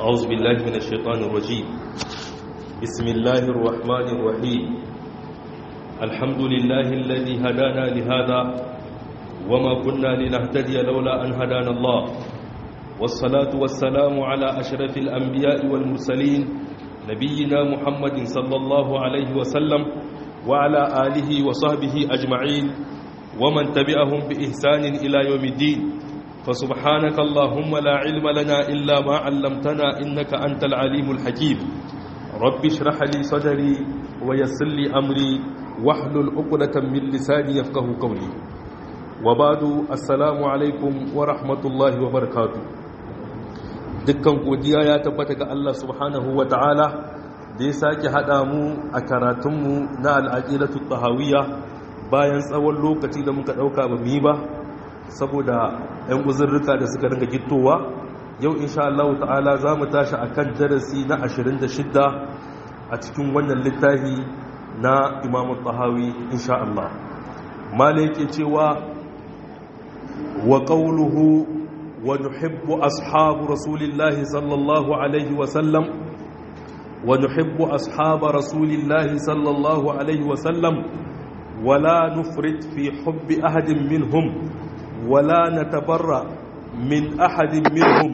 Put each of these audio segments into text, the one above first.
أعوذ بالله من الشيطان الرجيم. بسم الله الرحمن الرحيم. الحمد لله الذي هدانا لهذا وما كنا لنهتدي لولا أن هدانا الله، والصلاة والسلام على أشرف الأنبياء والمرسلين نبينا محمد صلى الله عليه وسلم وعلى آله وصحبه أجمعين ومن تبعهم بإحسان إلى يوم الدين. فسبحانك اللهم لا علم لنا إلا ما علمتنا إنك أنت العليم الحكيم. رب اشرح لي صدري ويسر لي أمري واحلل عقدة من لساني يفقه قولي. وبعد السلام عليكم ورحمة الله وبركاته. dukkan godiya ya tabbata ga Allah subhanahu wa ta'ala da ya sake haɗa mu a karatunmu na al'aqilatu tahawiyya bayan tsawon lokaci da muka ɗauka ba mu yi ba saboda 'yan uzurruka da suka ringa gittowa. Yau insha Allah ta'ala za mu tashi a kan darasi na 26 a cikin wannan littafi na Imam Tahawi insha Allah. Mala yake cewa wa qawluhu wa nuhibbu ashabu rasulillahi sallallahu alaihi wa sallam wa nuhibbu ashaba rasulillahi sallallahu alaihi wa sallam wala nufrit fi hubbi ahadin minhum ولا نتبرأ من أحد منهم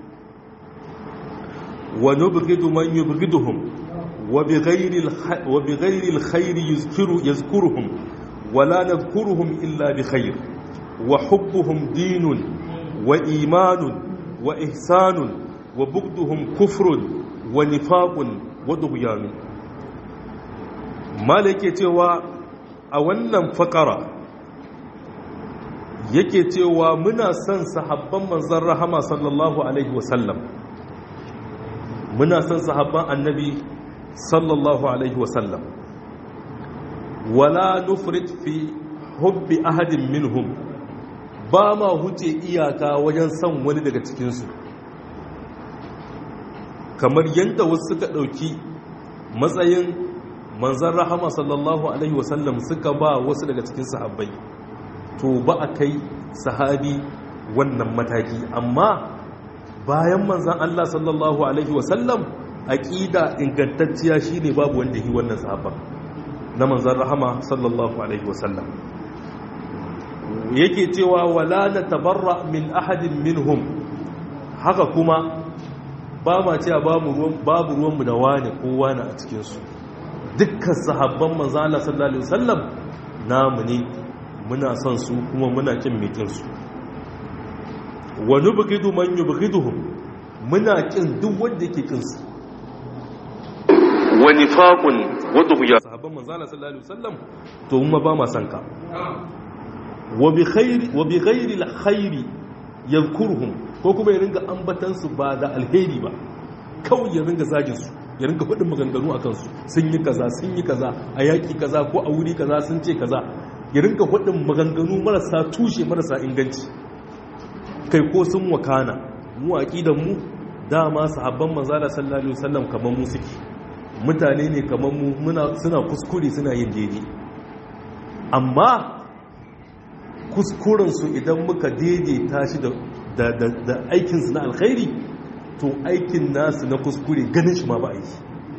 ونبغض من يبغضهم وبغير الخير يذكرهم ولا نذكرهم إلا بخير وحبهم دين وإيمان وإحسان وبغضهم كفر ونفاق وطغيان. مالك يتوى أولا فقرة yake cewa muna son sahabban manzon rahama sallallahu alaihi wasallam, muna son sahabban annabi sallallahu alaihi wasallam, wala nufrit fi hubbi ahadin minhum, ba ma huce iyaka wajen son wani daga cikinsu, kamar yadda wasu suka ɗauki matsayin manzon rahama sallallahu alaihi wasallam suka ba wasu daga cikin sahabbai, to ba a kai sahabi wannan mataki. Amma bayan manzan Allah sallallahu alaihi wasallam aqida ingantacciya shine babu wanda yi wannan sahabban na manzan rahama sallallahu alaihi wasallam. Yake cewa wala natabarra min ahadin minhum, haka kuma ba ma cewa babu ruwanmu da wani ko wani a cikinsu. Dukkan sahabban manzan Allah sallallahu alaihi wasallam namu ne, muna son su kuma muna kin mikinsu. Wa nubghidu man yubghiduhum, muna kin duk wanda yake kin su. Wa nifaqun wa dughya, sahabban manzo Allah sallallahu alaihi wasallam to mun ba ma san ka. Wa bi ghairi alkhairi yadhkuruhum, ko kuma ya ringa ambatan su ba da alheri ba, kawai ya ringa zagin su, ya ringa faɗin maganganu akan su, sun yi kaza a yaki kaza ko a wuri kaza sun ce kaza, ya rinka hudun maganganu marasa tushe marasa inganci. Kai ko sun wakana mu aqidan mu dama sahabban manzo Allah sallallahu alaihi wasallam kaman mu suke, mutane ne kaman mu, suna kuskure suna yin daidai, amma kuskuren su idan muka daidaita shi da aikin su na alkhairi, to aikin nasu na kuskure ganin shi ma ba aiki.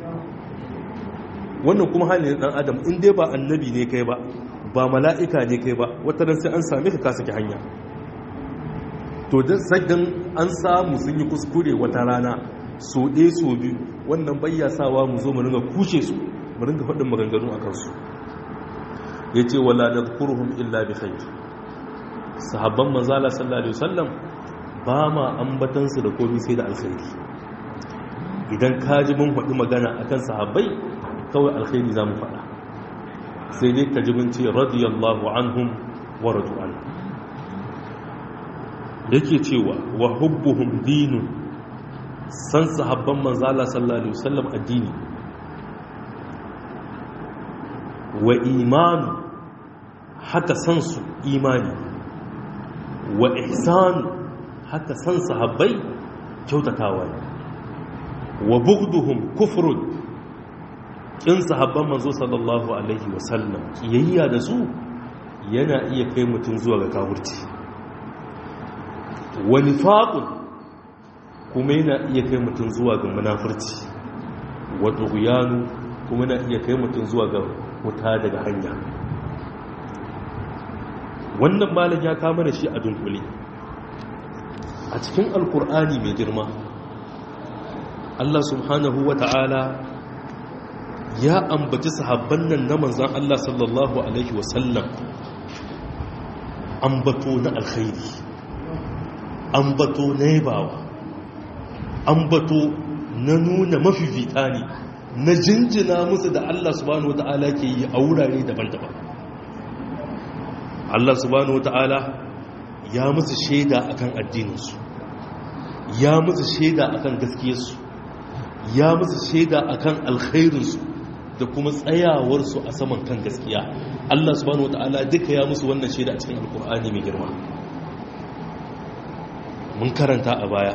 wannan kuma halin dan adam, in dai ba annabi ne kai ba mala'ika ne kai ba, wata ran sai an same ka saki hanya. To dan sadan an samu sun yi kuskure wata rana so ɗaya so biyu, wannan bayya sawa mu zo mu ringa kushe su, mu ringa faɗin maganganu a kansu. Yace wala nadhkuruhum illa bi khair, sahabban manzo Allah sallallahu alaihi wasallam ba ma ambatan su da komai sai da alkhairi. Idan ka ji mun faɗi magana akan sahabbai, kawai alkhairi zamu faɗa, sai dai ka ji mun ce radiyallahu anhum wa radu an. Yake cewa wa hubbuhum dinun, san sahabban manzo Allah sallallahu alaihi wasallam addini, wa imanu, haka san su imani, wa ihsanu, haka san sahabbai kyautatawa ne, wa bughduhum kufrun, in sahabban manzo sallallahu alaihi wasallam kiyayya da su yana iya kai mutum zuwa ga kafirci. Wa nifaqun, kuma yana iya kai mutum zuwa ga munafurci wa tughyanu kuma yana iya kai mutum zuwa ga wuta daga hanya. wannan malam ya kama da shi a dunkule a cikin alkur'ani mai girma. Allah subhanahu wa ta'ala ya ambaci sahabban nan na manzan Allah sallallahu alaihi wasallam ambato na alkhairi, ambato na yabawa, ambato na nuna mafifita ne, na jinjina musu da Allah subhanahu wa ta'ala ke yi a wurare daban-daban. Allah subhanahu wa ta'ala ya musu shaida akan addininsu, ya musu shaida akan gaskiyarsu, ya musu shaida akan alkhairinsu da kuma tsayawarsu a saman kan gaskiya. Allah subhanahu wataala duka ya musu wannan shaida a cikin alkur'ani mai girma. Mun karanta a baya,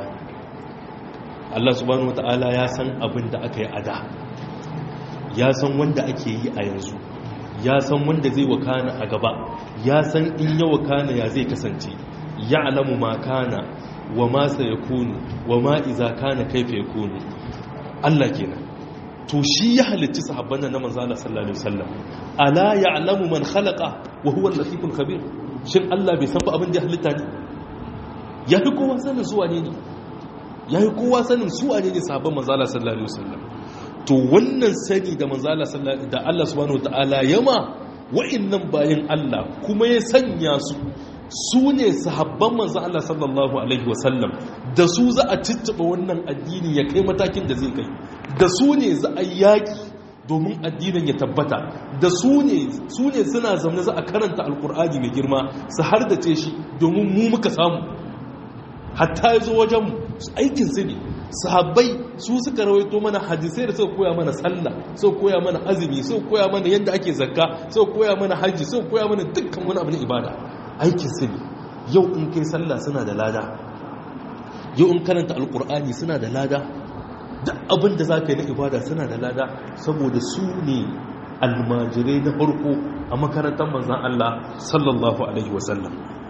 Allah subhanahu wataala ya san abin da aka yi a da, ya san wanda ake yi a yanzu, ya san wanda zai wakana a gaba, ya san in ya wakana ya zai kasance, ya'lamu ma kana wa ma sayakunu wa ma iza kana kaifa yakunu. Allah kenan. To shi ya halicci sahabban nan na manzo Allah sallallahu alaihi wasallam. Ala ya'lamu man khalaqa wa huwa al-latiful khabir. Shin Allah bai san ba abin da ya halitta ne? Ya fi kowa sanin su wane ne? Ya fi kowa sanin su wane ne sahabban manzo Allah sallallahu alaihi wasallam. To wannan sani da manzo Allah sallallahu da Allah subhanahu wataala yama wa'annan bayin Allah kuma ya sanya su ne sahabban manzo Allah sallallahu alaihi wasallam, da su za a cicciɓa wannan addini ya kai matakin da zai kai, da su ne za a yaƙi domin addinin ya tabbata, da su ne suna zaune za a karanta alkur'ani mai girma su har da ce shi domin mu muka samu, hatta ya zo wajenmu aikin su ne. Sahabbai su suka rawaito mana hadisai da suka koya mana sallah, suka koya mana azumi, suka koya mana yadda ake zakka, suka koya mana hajji, suka koya mana dukkan wani abu na ibada. Aikin su ne. Yau in kai sallah suna da lada, yau in karanta alkur'ani suna da lada, duk abin da za ka yi na ibada suna da lada, saboda su ne almajirai na farko a makarantar manzan Allah sallallahu alaihi wasallam.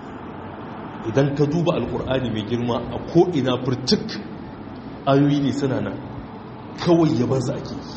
Idan ka duba alkur'ani mai girma a ko'ina furtuk ayoyi ne suna nan, kawai yabansu ake yi,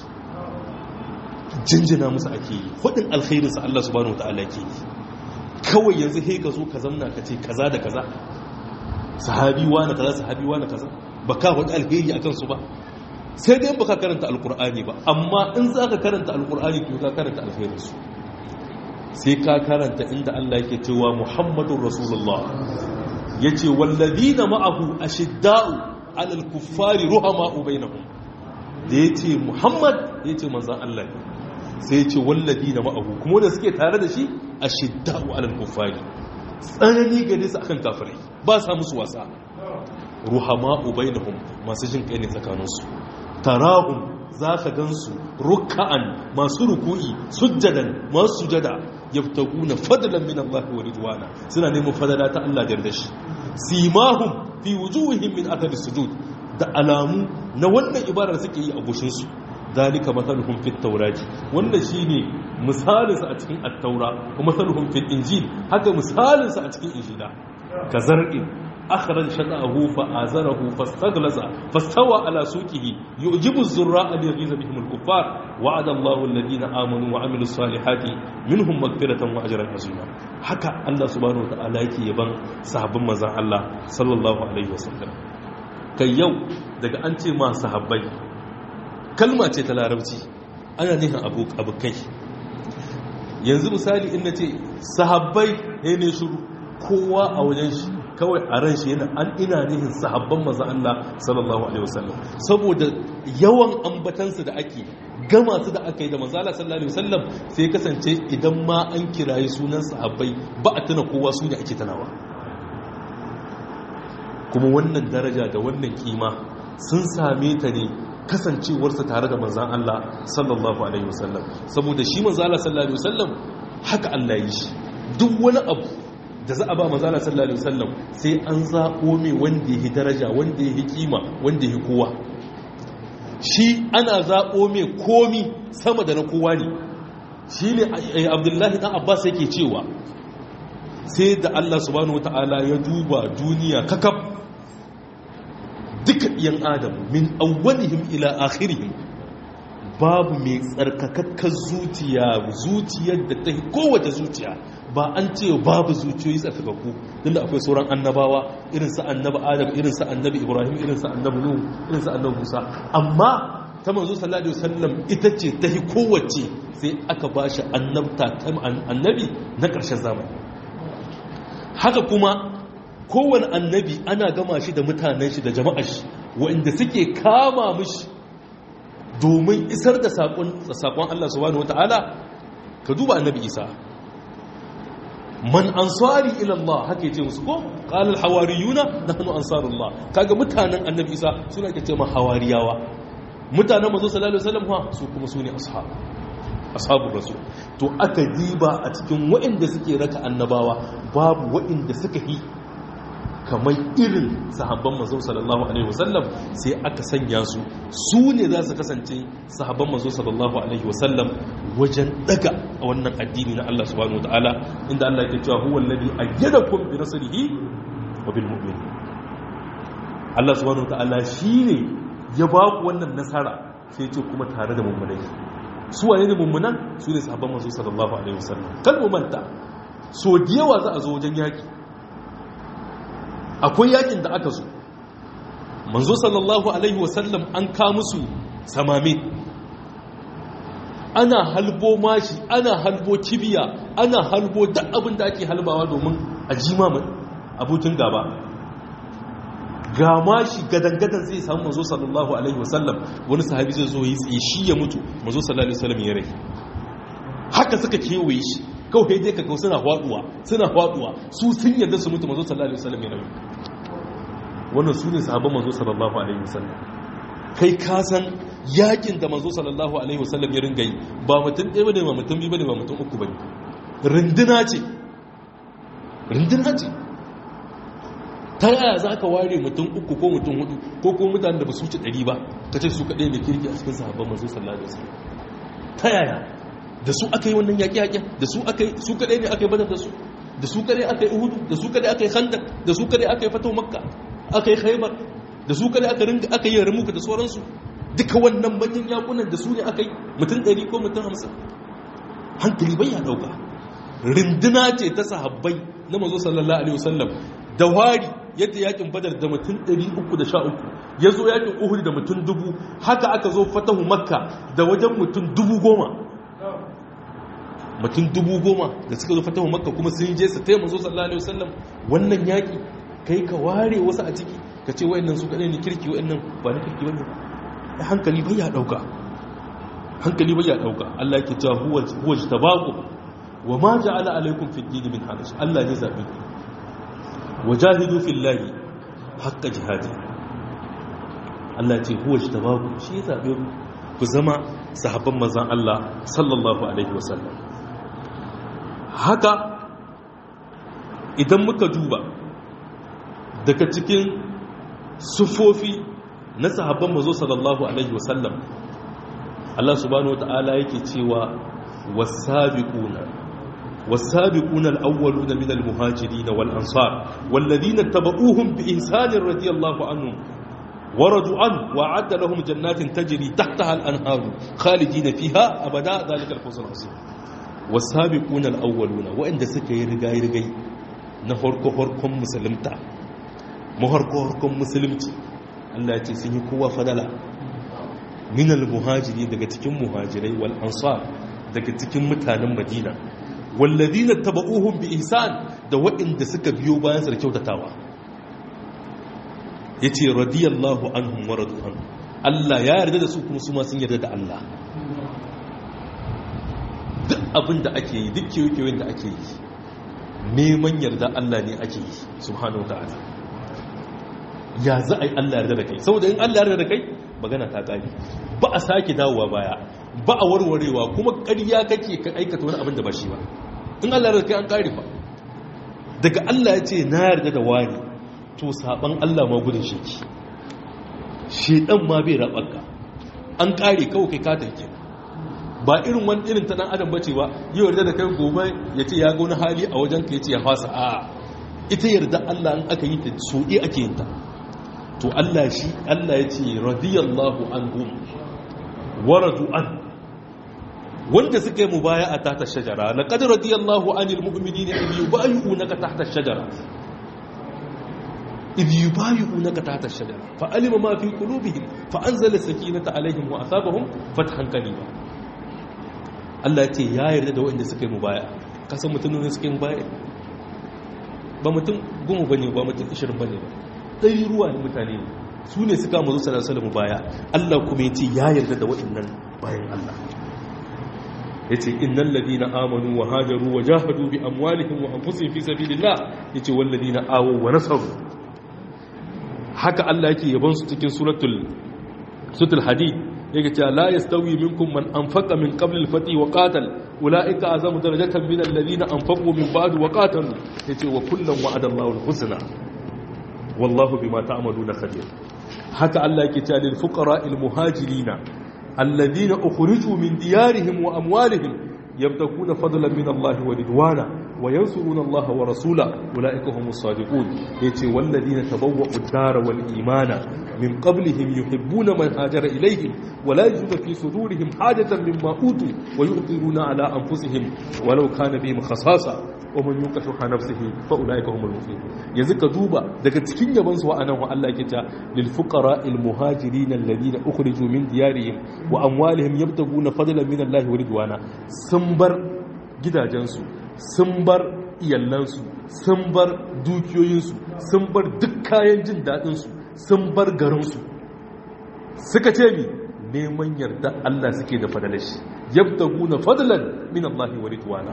jinjina musu ake yi, hudin alkhairinsa Allah subhanahu wa ta'ala ke yi. Kawai yanzu he ka zo ka zamna ka ce kaza da kaza, sahabi wani kaza, sahabi wani kaza, ba ka faɗi alheri a kansu ba, sai dai ba ka karanta alkur'ani ba. Amma in za ka karanta alkur'ani to ka karanta alherinsu, sai ka karanta inda Allah yake cewa Muhammadun Rasulullah ya ce wallazina ma'ahu ashidda'u alal kuffari ruhama'u bainahum. Da ya ce Muhammad ya ce manzan Allah ne, sai ya ce wallazina ma'ahu, kuma da suke tare da shi ashidda'u alal kuffari, tsanani gare su akan kafirai, ba sa musu wasa. Ruhama'u bainahum, masu jin kai ne tsakaninsu. Tarahum, za ka gansu rukka'an, masu ruku'i, sujjadan, masu sujada, yabtaguna fadlan min Allah wa ridwana, suna neman fadala ta Allah da yarda shi. Simahum fi wujuhihim min athari sujud, da alamu na wannan ibadar suke yi a goshin su. Dalika mathaluhum fit tawrati, wannan shine misalin sa a cikin at-taura, wa mathaluhum fil injil, haka misalin sa a cikin injila. Kazar'in أخرج شطأه فآزره فاستغلظ فاستوى على سوقه يعجب الزراء ليغيظ بهم الكفار وعد الله الذين آمنوا وعملوا الصالحات منهم مغفرة وأجرا عظيما. حكى الله سبحانه وتعالى yake yaban sahabban manzon Allah sallallahu alaihi wasallam. Kai yau daga an ce ma sahabbai, kalma ce ta larabci, ana nihin abokai. Yanzu misali in nace sahabbai ne shiru, kowa a wajen shi kawai a ran shi yana ina nihin sahabban manzon Allah sallallahu alaihi wasallam, saboda yawan ambatansu da ake gama su da aka yi da manzon Allah sallallahu alaihi wasallam, sai kasance idan ma an kirayi sunan sahabbai ba a tuna kowa su ne ake tunawa. Kuma wannan daraja da wannan kima sun same ta ne kasancewarsa tare da manzon Allah sallallahu alaihi wasallam, saboda shi manzon Allah sallallahu alaihi wasallam haka Allah ya yi shi. Duk wani abu da za a ba manzala sallallahu alaihi wasallam sai an zaɓo mai wanda ya daraja, wanda ya kima, wanda ya kowa. Shi ana zaɓo mai komi sama da na kowa ne. Shi ne Abdullahi ɗan Abbas yake cewa sai da Allah subhanahu wata'ala ya duba duniya kakaf, duk duka ɗiyan adam min awwalihim ila akhirihim babu mai tsarkakakkar zuciyar da ta kowace zuciya, ba an ce babu zuciyoyi tsarkakakku don da akwai sauran annabawa irin sa annabi adam, irin sa annabi ibrahim, irin sa annabi nuhu, irin sa annabi musa, amma ta manzo sallallahu alaihi wasallam ita ce ta kowace, sai aka bashi annabta ta annabi na ƙarshen zamani. Haka kuma kowane annabi ana gama shi da mutanen shi da jama'ar shi waɗanda suke kama mishi domin isar da saƙon Allah subhanahu wata'ala. Ka duba annabi Isa, man ansari ila Allah, haka yace musu ko qala al hawariyuna nahnu ansarullah. Kaga mutanen annabi Isa suna ake cewa hawariyawa, mutanen manzo sallallahu alaihi wasallam su kuma sune ashabul rasul. To aka diba a cikin waɗanda suke raka annabawa babu waɗanda suka yi kamar irin sahabban manzo sallallahu alaihi wasallam, sai aka sanya su ne za su kasance sahabban manzo sallallahu alaihi wasallam wajen daga wannan addini na Allah subhanahu wataala, inda Allah yake cewa huwa alladhi ayyadakum bi nasrihi wa bil mu'minin. Allah subhanahu wataala shine ya ba ku wannan nasara, sai ce kuma tare da mummunai. Su waye ne mummunan? Su ne sahabban manzo sallallahu alaihi wasallam. Kal mu manta, so da yawa za a zo wajen yaki, akwai yakin da aka zo manzo sallallahu alaihi wasallam an ka musu samame, ana halbo mashi, ana halbo kibiya, ana halbo duk abin da ake halbawa domin a jima abokin gaba. Ga mashi gadangadan zai samu manzo sallallahu alaihi wasallam, wani sahabi zai zo yi tsaye shi ya mutu, manzo sallallahu alaihi wasallam ya rai. Haka suka kewaye shi, kawai dai kaga suna faduwa su sun yarda su mutu, manzo sallallahu alaihi wasallam ya rai. Wannan su ne sahabban manzo sallallahu alaihi wasallam. Kai ka san yakin da manzo sallallahu alaihi wasallam ya ringa yi ba mutum ɗaya bane, ba mutum biyu bane, ba mutum uku bane, runduna ce. Ta yaya za ka ware mutum uku ko mutum hudu ko kuma mutane da ba su wuce 100 ba ka ce su kaɗai da kirki a cikin sahabban manzo sallallahu alaihi wasallam? Ta yaya? Da su aka yi wannan yaƙi-yaƙin, da su kaɗai ne aka yi badar, da su kaɗai aka yi uhudu, da su kaɗai aka yi khandaq, da su kaɗai aka yi fatahu makka, aka yi khaybar, da su kaɗai aka yi yarmuka da sauransu. Duka wannan manyan yakunan da su ne aka yi mutum 100 ko mutum 50. Hankali bai ya ɗauka. Rinduna ce ta sahabbai na manzo sallallahu alaihi wasallam. Da wari yadda yakin badar da mutum 313, ya zo yakin uhud da mutum 1000, haka aka zo fatahu makka da wajen mutum 10,000. Mutum 10,000 da suka zo fatahu makka kuma sun je su taya manzo sallallahu alaihi wasallam wannan yaki. Kai ka ware wasu a ciki ka ce wayannan su kadai ne kirki, wayannan ba ni kirki bane. Hankali bai ya dauka, Allah yake cewa huwa tabaku wa ma ja'ala alaikum fid din min haraj. Allah ne zabe ku, wajahidu fillahi haqqa jihadi. Allah ce huwa tabaku, shi zabe ku zama sahabban manzon Allah sallallahu alaihi wasallam. Haka idan muka duba daga cikin sufofi na sahabban manzo sallallahu alaihi wasallam, Allah subhanahu wataala yake cewa والسابقون الأولون من المهاجرين والأنصار والذين اتبعوهم بإحسان رضي الله عنهم ورضوا عنه وأعد لهم جنات تجري تحتها الأنهار خالدين فيها أبدا ذلك الفوز العظيم. والسابقون الأولون وإن سكي رغاي نهركم مسلمتا مهركم مسلمتي Allah ya ce sun yi kowa fadala minal muhajiri, daga cikin muhajirai, wal ansar, daga cikin mutanen Madina, walladina tabauhum bi ihsan, da waɗanda suka biyo bayan su da kyautatawa. Yace radiyallahu anhum wa radu anhu, Allah ya yarda da su kuma su ma sun yarda da Allah. Duk abin da ake yi, duk kewayen da ake yi, neman yarda Allah ne ake yi subhanahu wataala. Ya za a yi Allah yarda da kai, saboda in Allah yarda da kai magana ta ƙari, ba a sake dawowa baya, ba a warwarewa, kuma ƙarya kake ka aikata wani abin da ba shi ba. In Allah yarda da kai an ƙari ba. Daga Allah ya ce na yarda da wani, to saban Allah ma gudun sheki, shedan ma bai raɓarka, an ƙari kawai kai ka tanke. Ba irin wani irin ta ɗan adam bace ba, yi yarda da kai gobe ya ce ya ga wani hali a wajen ka ya ce ya fasa. A ita yarda Allah in aka yi ta soɗe ake yin ta. to Allah ya ce radiyallahu anhum wa radu an, wanda suka yi mubaya'a tahta shajara, laqad radiyallahu anil mu'minina idh yubayyi'unaka tahta shajara fa alima ma fi qulubihim fa anzala sakinata alaihim wa asabahum fathan qariba. Allah ya ce ya yarda da wanda suka yi mubaya'a. Kasan mutum ne suka yi mubaya'a, ba mutum 10 bane, ba mutum 20 bane ba, ɗari ruwa ne mutane ne, su ne suka mazu salasalam baya. Allah kuma ya ce ya yarda da waɗannan bayan Allah. Ya ce innal ladina amanu wa hajaru wa jahadu bi amwalihim wa anfusihim fi sabilillah, ya ce wal ladina awaw wa nasaru. Haka Allah yake yaban su cikin suratul hadid, yake cewa la yastawi minkum man anfaqa min qabl al-fati wa qatal ulaika azamu darajatan min alladhina anfaqu min ba'd wa qatalu, yace wa kullan wa'ada Allahu al-husna wallahu bima ta'maluna khabir. Haka Allah yake cewa lil fuqara al muhajirina alladhina ukhriju min diyarihim wa amwalihim yabtaguna fadlan min Allah wa ridwana wa yansuruna Allah wa rasula ulaika humus sadiqun. Yace walladhina tabawwa'u ad-dara wal imana min qablihim yuhibbuna man hajara ilayhim wa la yajidu fi sudurihim hajatan mimma utu wa yu'thiruna ala anfusihim walau kana bihim khasasa wa man yuqa shuha nafsihi fa ulaika humul muflihun. Yanzu ka duba daga cikin yaban su wa'anan wa Allah yake ta lil fuqara al muhajirin alladhina ukhriju min diyarihim wa amwalihim yabtaguna fadlan min Allah wa ridwana. Sun bar gidajensu, sun bar iyalansu, sun bar dukiyoyinsu, sun bar duk kayan jin dadin su, sun bar garin su, suka ce mi neman yarda Allah suke da fadalashi, yabtaguna fadlan min Allah wa ridwana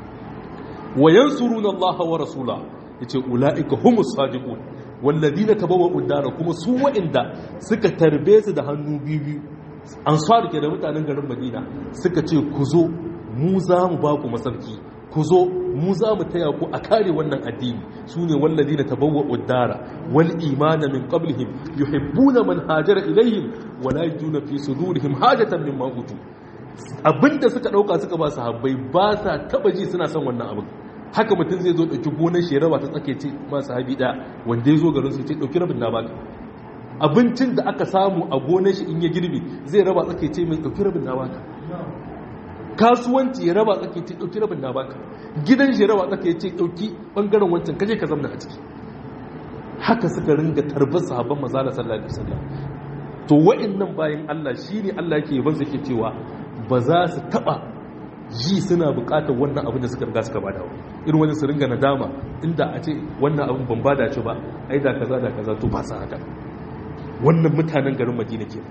wa yansuruna Allah wa rasula. Yace ulaika humus sadiqun walladina tabawwa'u ad-dara, kuma su wa'inda suka tarbe su da hannu biyu, ansar ke da mutanen garin Madina, suka ce ku zo mu za mu ba ku masarki, ku zo mu za mu taya ku a kare wannan addini. Sune walladina tabawwa'u ad-dara wal imana min qablihim yuhibbuna man hajara ilayhim wa la yajiduna fi sudurihim hajatan mimma utu. Abinda suka dauka suka ba sahabbai, ba sa taba ji suna son wannan abin. Haka mutum zai zo dauki gonar shi raba ta tsake ce ma sahabi da wanda ya zo garin su ce dauki rabin na baka. Abincin da aka samu a gonar shi in ya girbi zai raba tsake ce mai dauki rabin na baka. Kasuwanci ya raba tsake ce dauki rabin na baka. Gidan shi raba tsake ce dauki bangaren wancan kaje ka zamna a ciki. Haka suka ringa tarbar sahabban manzo sallallahu alaihi wasallam. To wa'annan bayan Allah shine Allah yake yaban su ke cewa ba za su taba ji suna bukatar wannan abin da suka riga suka bada wa. Irin wani su ringa nadama inda a ce wannan abin ban bada shi ba, ai da kaza to ba sa haka. Wannan mutanen garin Madina ke.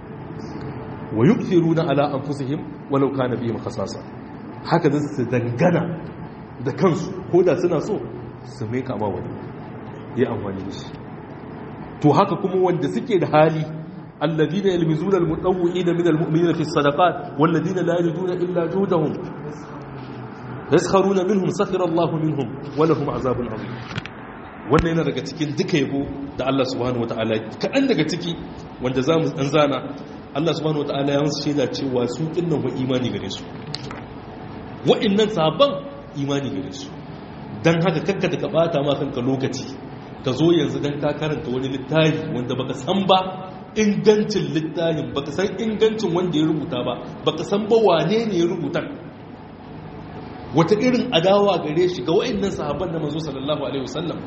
Wa yu'thiruna ala anfusihim walau kana bihim khasasa. Haka zai su dangana da kansu ko da suna so su mai kama wani ya amfani da shi. To haka kuma wanda suke da hali الذين يلمزون المتطوعين من المؤمنين في الصدقات والذين لا يجدون إلا جهدهم يسخرون منهم سخر الله منهم ولهم عذاب عظيم. wannan yana daga cikin duka yabo da Allah subhanahu wataala kaɗan daga ciki wanda za mu zana. Allah subhanahu wataala ya musu shaida cewa su kinnan wa imani gare su, wa'annan sahabban imani gare su. Dan haka kakka da ka bata ma kanka lokaci ka zo yanzu dan ka karanta wani littafi wanda baka san ba ingancin littafin, baka san ingancin wanda ya rubuta ba, baka san ba wane ne ya rubuta, wata irin adawa gare shi ga wa'annan sahabban da manzo sallallahu alaihi wasallam.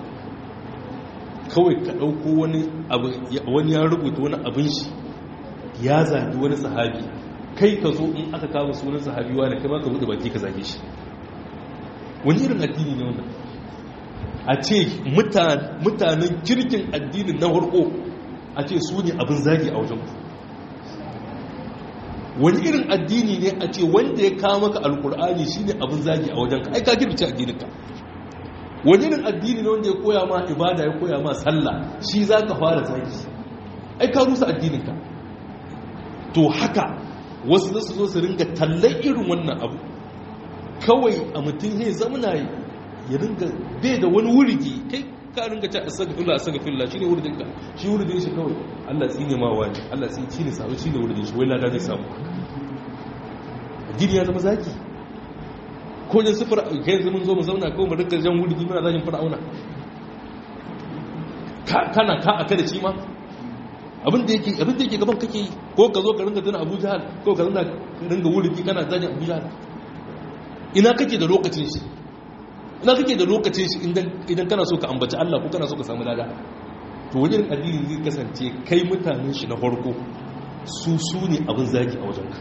Kawai ka dauko wani ya rubuta wani abin shi ya zagi wani sahabi, kai ka zo in aka kawo sunan sahabi wani kai ma ka bude baki ka zage shi. Wani irin addini ne wannan? A ce mutanen kirkin addinin na farko a ce su ne abin zagi a wajen ku. Wani irin addini ne a ce wanda ya kawo maka alkur'ani shi ne abin zagi a wajen ka? Ai ka girbice addininka. Wani irin addini ne wanda ya koya ma ibada, ya koya ma sallah, shi za ka fara zagi? Ai ka rusa addininka. To haka wasu za su zo su ringa tallan irin wannan abu, kawai a mutum ya zamana ya ringa bai da wani wurigi, kai ka ringa ta astaghfirullah shine wuridin ka, shi wuridin shi kawai Allah tsine ma wani, Allah shi ne sabu, shine wuridin shi, wai lada zai samu. Addini ya zama zaki ko da sifar kai zaman zo mu zauna ko mu ringa jan wuridi muna zagin fir'auna, kana ka aka da shi ma abin da yake gaban kake yi, ko ka zo ka ringa tuna Abu Jahal, ko ka ringa wuriki kana zagi Abu Jahal. Ina kake da lokacin shi, ina kake da lokacin shi idan kana so ka ambaci Allah ko kana so ka samu lada. To wajen addini zai kasance kai mutanen shi na farko su ne abin zagi a wajenka.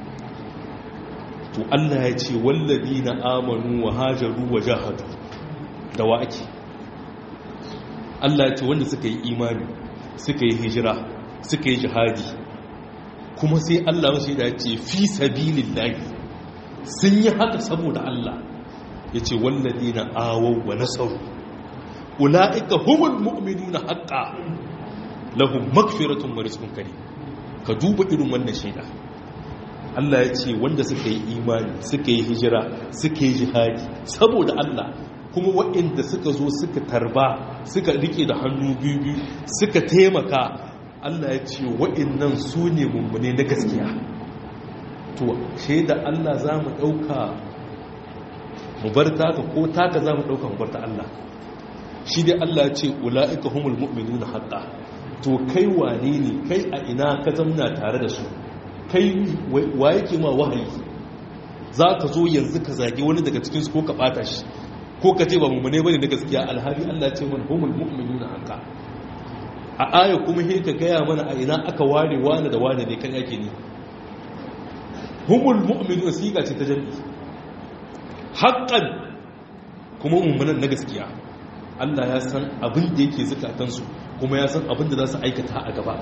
To Allah ya ce walladina amanu wa hajaru wa jahadu, da wa ake? Allah ya ce wanda suka yi imani, suka yi hijira, suka yi jihadi, kuma sai Allah wasu ya ce fi sabilillahi, sun yi haka saboda Allah. Ya ce walladina awaw wa nasaru ula'ika humul mu'minuna haqqan lahum maghfiratun wa rizqun karim. Ka duba irin wannan shaida. Allah ya ce wanda suka yi imani, suka yi hijira, suka yi jihadi saboda Allah, kuma waɗanda suka zo suka tarba, suka rike da hannu biyu, suka taimaka, Allah ya ce waɗannan su ne mummune na gaskiya. To shaida Allah za mu ɗauka mu bar taka, ko taka za mu ɗauka mu bar ta Allah? Shi dai Allah ya ce ula'ika humul mu'minuna haqqan. To kai wane ne, kai a ina ka zamna tare da su, kai wa yake ma wahayi? Za ka zo yanzu ka zage wani daga cikinsu ko ka ɓata shi, ko ka ce ba mummune bane na gaskiya, alhali Allah ce mana humul mu'minuna haqqan. A aya kuma he ka gaya mana a ina aka ware wani da wani ne kan yake ne. Humul mu'minuna siga ce ta jami'i, haqqan kuma mummunan na gaskiya. Allah ya san abin da yake zukatansu, kuma ya san abin da za su aikata a gaba.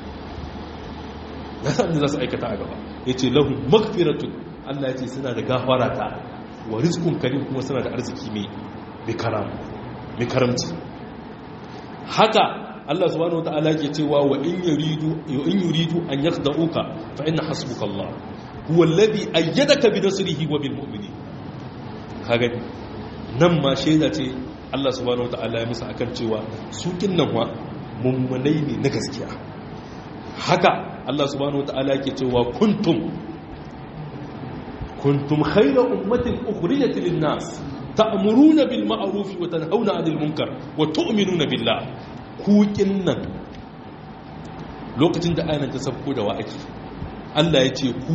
Ya san abin da za su aikata a gaba. Ya ce lahum maghfiratun, Allah ya ce suna da gafara ta, wa rizqun karim, kuma suna da arziki mai karamci. Haka Allah subhanahu wataala yake cewa wa in yuridu an yakhda'uka fa inna hasbuka Allah huwa alladhi ayyadaka bi nasrihi wa bil mu'minin. Kaga nan ma shaida ce Allah subhanahu wataala ya musu akan cewa su kinnan wa mummunai ne na gaskiya. Haka Allah subhanahu wataala yake cewa kuntum khayra ummatin ukhrijat lin nas ta'muruna bil ma'ruf wa tanhauna 'anil munkar wa tu'minuna billah. Kukin nan lokacin da ayyana ta sabko da wa ake, Allah ya ce ku,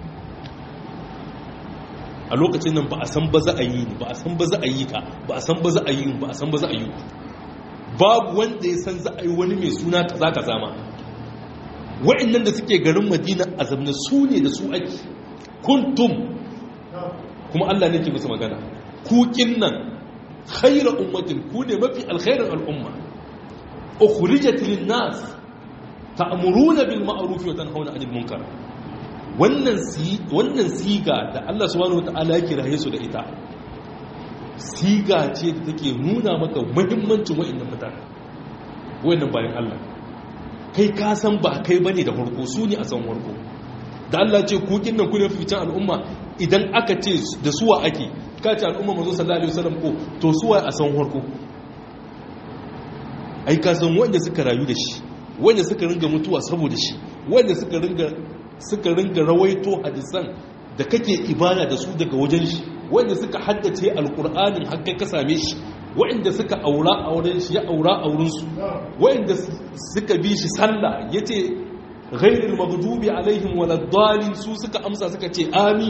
a lokacin nan ba a san ba za a yi ni, ba a san ba za a yi ka, ba a san ba za a yi ba a san ba za a yi ku. Babu wanda ya san za a yi wani mai suna kaza kaza ma. Wa'annan da suke garin Madina a zamna su ne da su ake. Kuntum, kuma Allah ne ke musu magana, kukin nan khayra ummatin, ku ne mafi alkhairin al'umma, ukhrijat lin-nas ta'muruna bil ma'ruf wa tanhauna 'anil munkar. Wannan siga da Allah subhanahu wataala ya kiraye su da ita, siga ce da take nuna maka muhimmancin wa'annan mutane, wa'annan bayan Allah. Kai ka san ba kai bane da farko, su ne a san farko. Da Allah ce kukin nan ku ne fitan al'umma, idan aka ce da suwa ake, ka ce al'umma manzo sallallahu alaihi wasallam ko to suwa a san farko. Ai ka san wanda suka rayu da shi, wanda suka ringa mutuwa saboda shi, wanda suka ringa rawaito hadisan da kake ibada da su daga wajen shi, wanda suka haddace alqur'anin har kai ka same shi, wanda suka aura auren shi ya aura auren su, wanda suka bi shi sallah yace ghayril maghdubi alaihim waladdallin, su suka amsa suka ce amin.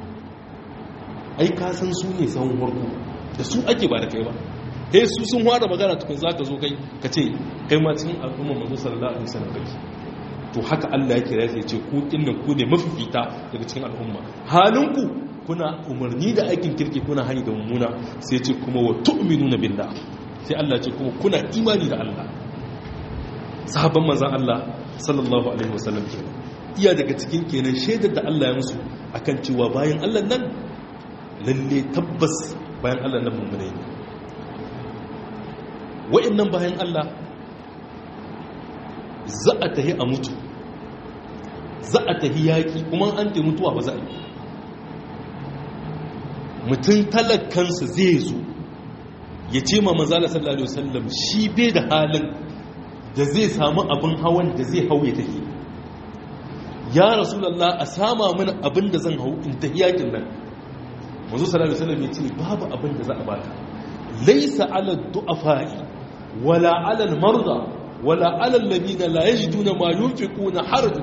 Ai ka san su ne sahun farko, da su ake ba da kai ba. He su sun fara magana tukun zaka zo kai ka ce kai ma cikin al'umma manzo sallallahu alaihi wasallam kake. To haka Allah ya kira shi ya ce ku kinnan ku ne mafifita daga cikin al'umma. Halinku kuna umarni da aikin kirki, kuna hani da mummuna, sai ce kuma wa tu'minuna billah, sai Allah ce kuma kuna imani da Allah. Sahabban manzon Allah sallallahu alaihi wasallam kenan, iya daga cikin kenan shaidar da Allah ya musu akan cewa bayan Allah nan lalle tabbas bayan Allah nan mummune ne. Wa'annan bayan Allah za a tahi a mutu, za a tahi yaƙi, kuma an ta mutuwa ba za a yi. Mutum talakansa zai zo ya ce ma manzala sallallahu alaihi wasallam shi bai da halin da zai samu abin hawan da zai hau ya tahi. Ya Rasulullah, a sama mana abin da zan hau in tahi yaƙin nan. Manzo sallallahu alaihi wasallam ya ce babu abin da za a baka. Laisa ala du'afa'i wala ala al-marda wala alal ladina la yajiduna ma yunfiquna haraj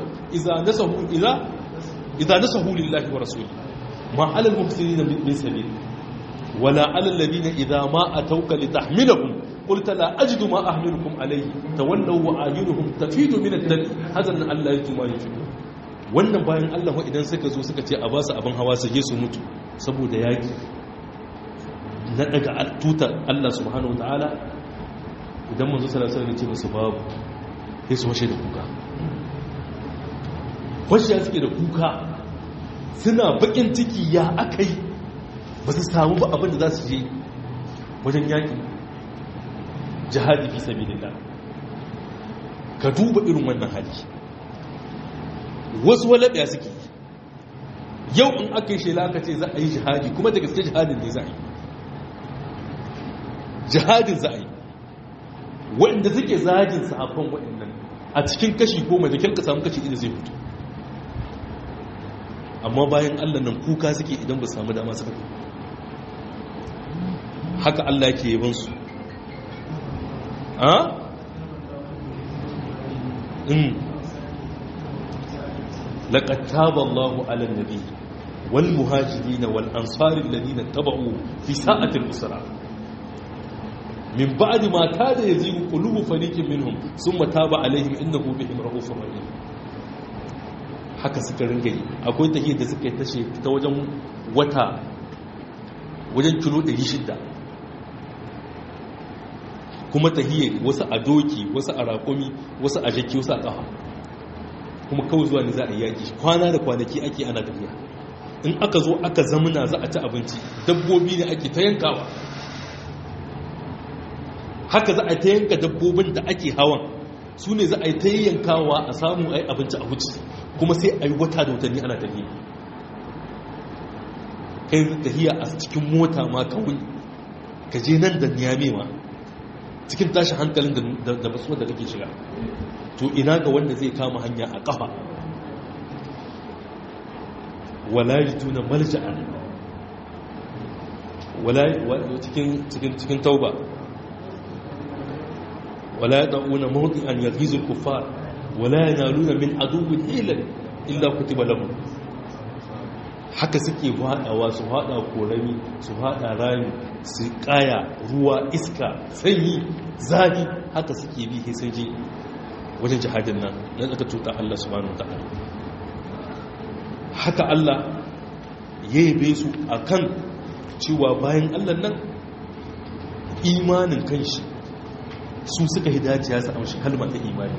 idza nasahu lillahi wa rasulihi ma alal muhsinina min sabil wala alal ladina idza ma atawka litahmilahum qulta la ajidu ma ahmilukum alayhi tawallaw wa ayunuhum tafidu min ad-dam hadan Allah yajidu ma yunfiqun. Wannan bayan Allah idan suka zo suka ce a ba su abin hawa su je su mutu saboda yaki na daga tutar Allah subhanahu wataala, idan manzo sallallahu alaihi wasallam ya ce musu babu, sai su washe da kuka. Washe suke da kuka, suna bakin ciki ya akai ba su samu ba abin da za su je wajen yaki jihadi fi sabilillah. Ka duba irin wannan hali. Wasu walabiya suke yau in aka yi shela aka ce za a yi jihadi, kuma da gaske jihadin ne za a yi, jihadin za a yi. waɗanda suke zagin sahabban waɗannan a cikin kashi 10 da kyan ka samu kashi 1 zai fito, amma bayan Allah nan kuka suke idan ba samu dama suka fito. Haka Allah yake yaban su. لقد تاب الله على النبي والمهاجرين والأنصار الذين اتبعوا في ساعة الأسرة من بعد ما كاد يزيغ قلوب فريق منهم ثم تاب عليهم إنه بهم رؤوف رحيم. haka suka ringa yi. Akwai tahiyar da suka yi tashe ta wajen kilo 600, kuma tahiyar wasu a doki, wasu a raƙumi, wasu a jaki, wasu a ƙafa, kuma kawai zuwa ne za a yaki. Kwana da kwanaki ake ana tafiya. In aka zo aka zamuna za a ci abinci, dabbobi ne ake ta yankawa. Haka za a ta yanka dabbobin da ake hawan, su ne za a yi ta yankawa a samu a yi abinci a huci, kuma sai a yi wata da watanni ana tafiya. Kai tafiya a cikin mota ma kawai ka je nan da niyame ma cikin tashin hankalin da basuwa da kake shiga, to ina ga wanda zai kama hanya a kafa. Wala yajiduna malja'an, wala cikin tauba, wala yad'una mawdi'an yaghizu al-kuffar wala yanaluna min aduwwin illa kutiba lahum. Haka suke haɗawa, su haɗa korami, su haɗa rami, su kaya, ruwa, iska, sanyi, zafi, haka suke bi sai sun je wajen jihadin nan na aka tuta Allah subhanahu wataala. Haka Allah ya yabe su akan cewa bayan Allah nan imanin kanshi su suka hidaciya su amshi kalma ta imani.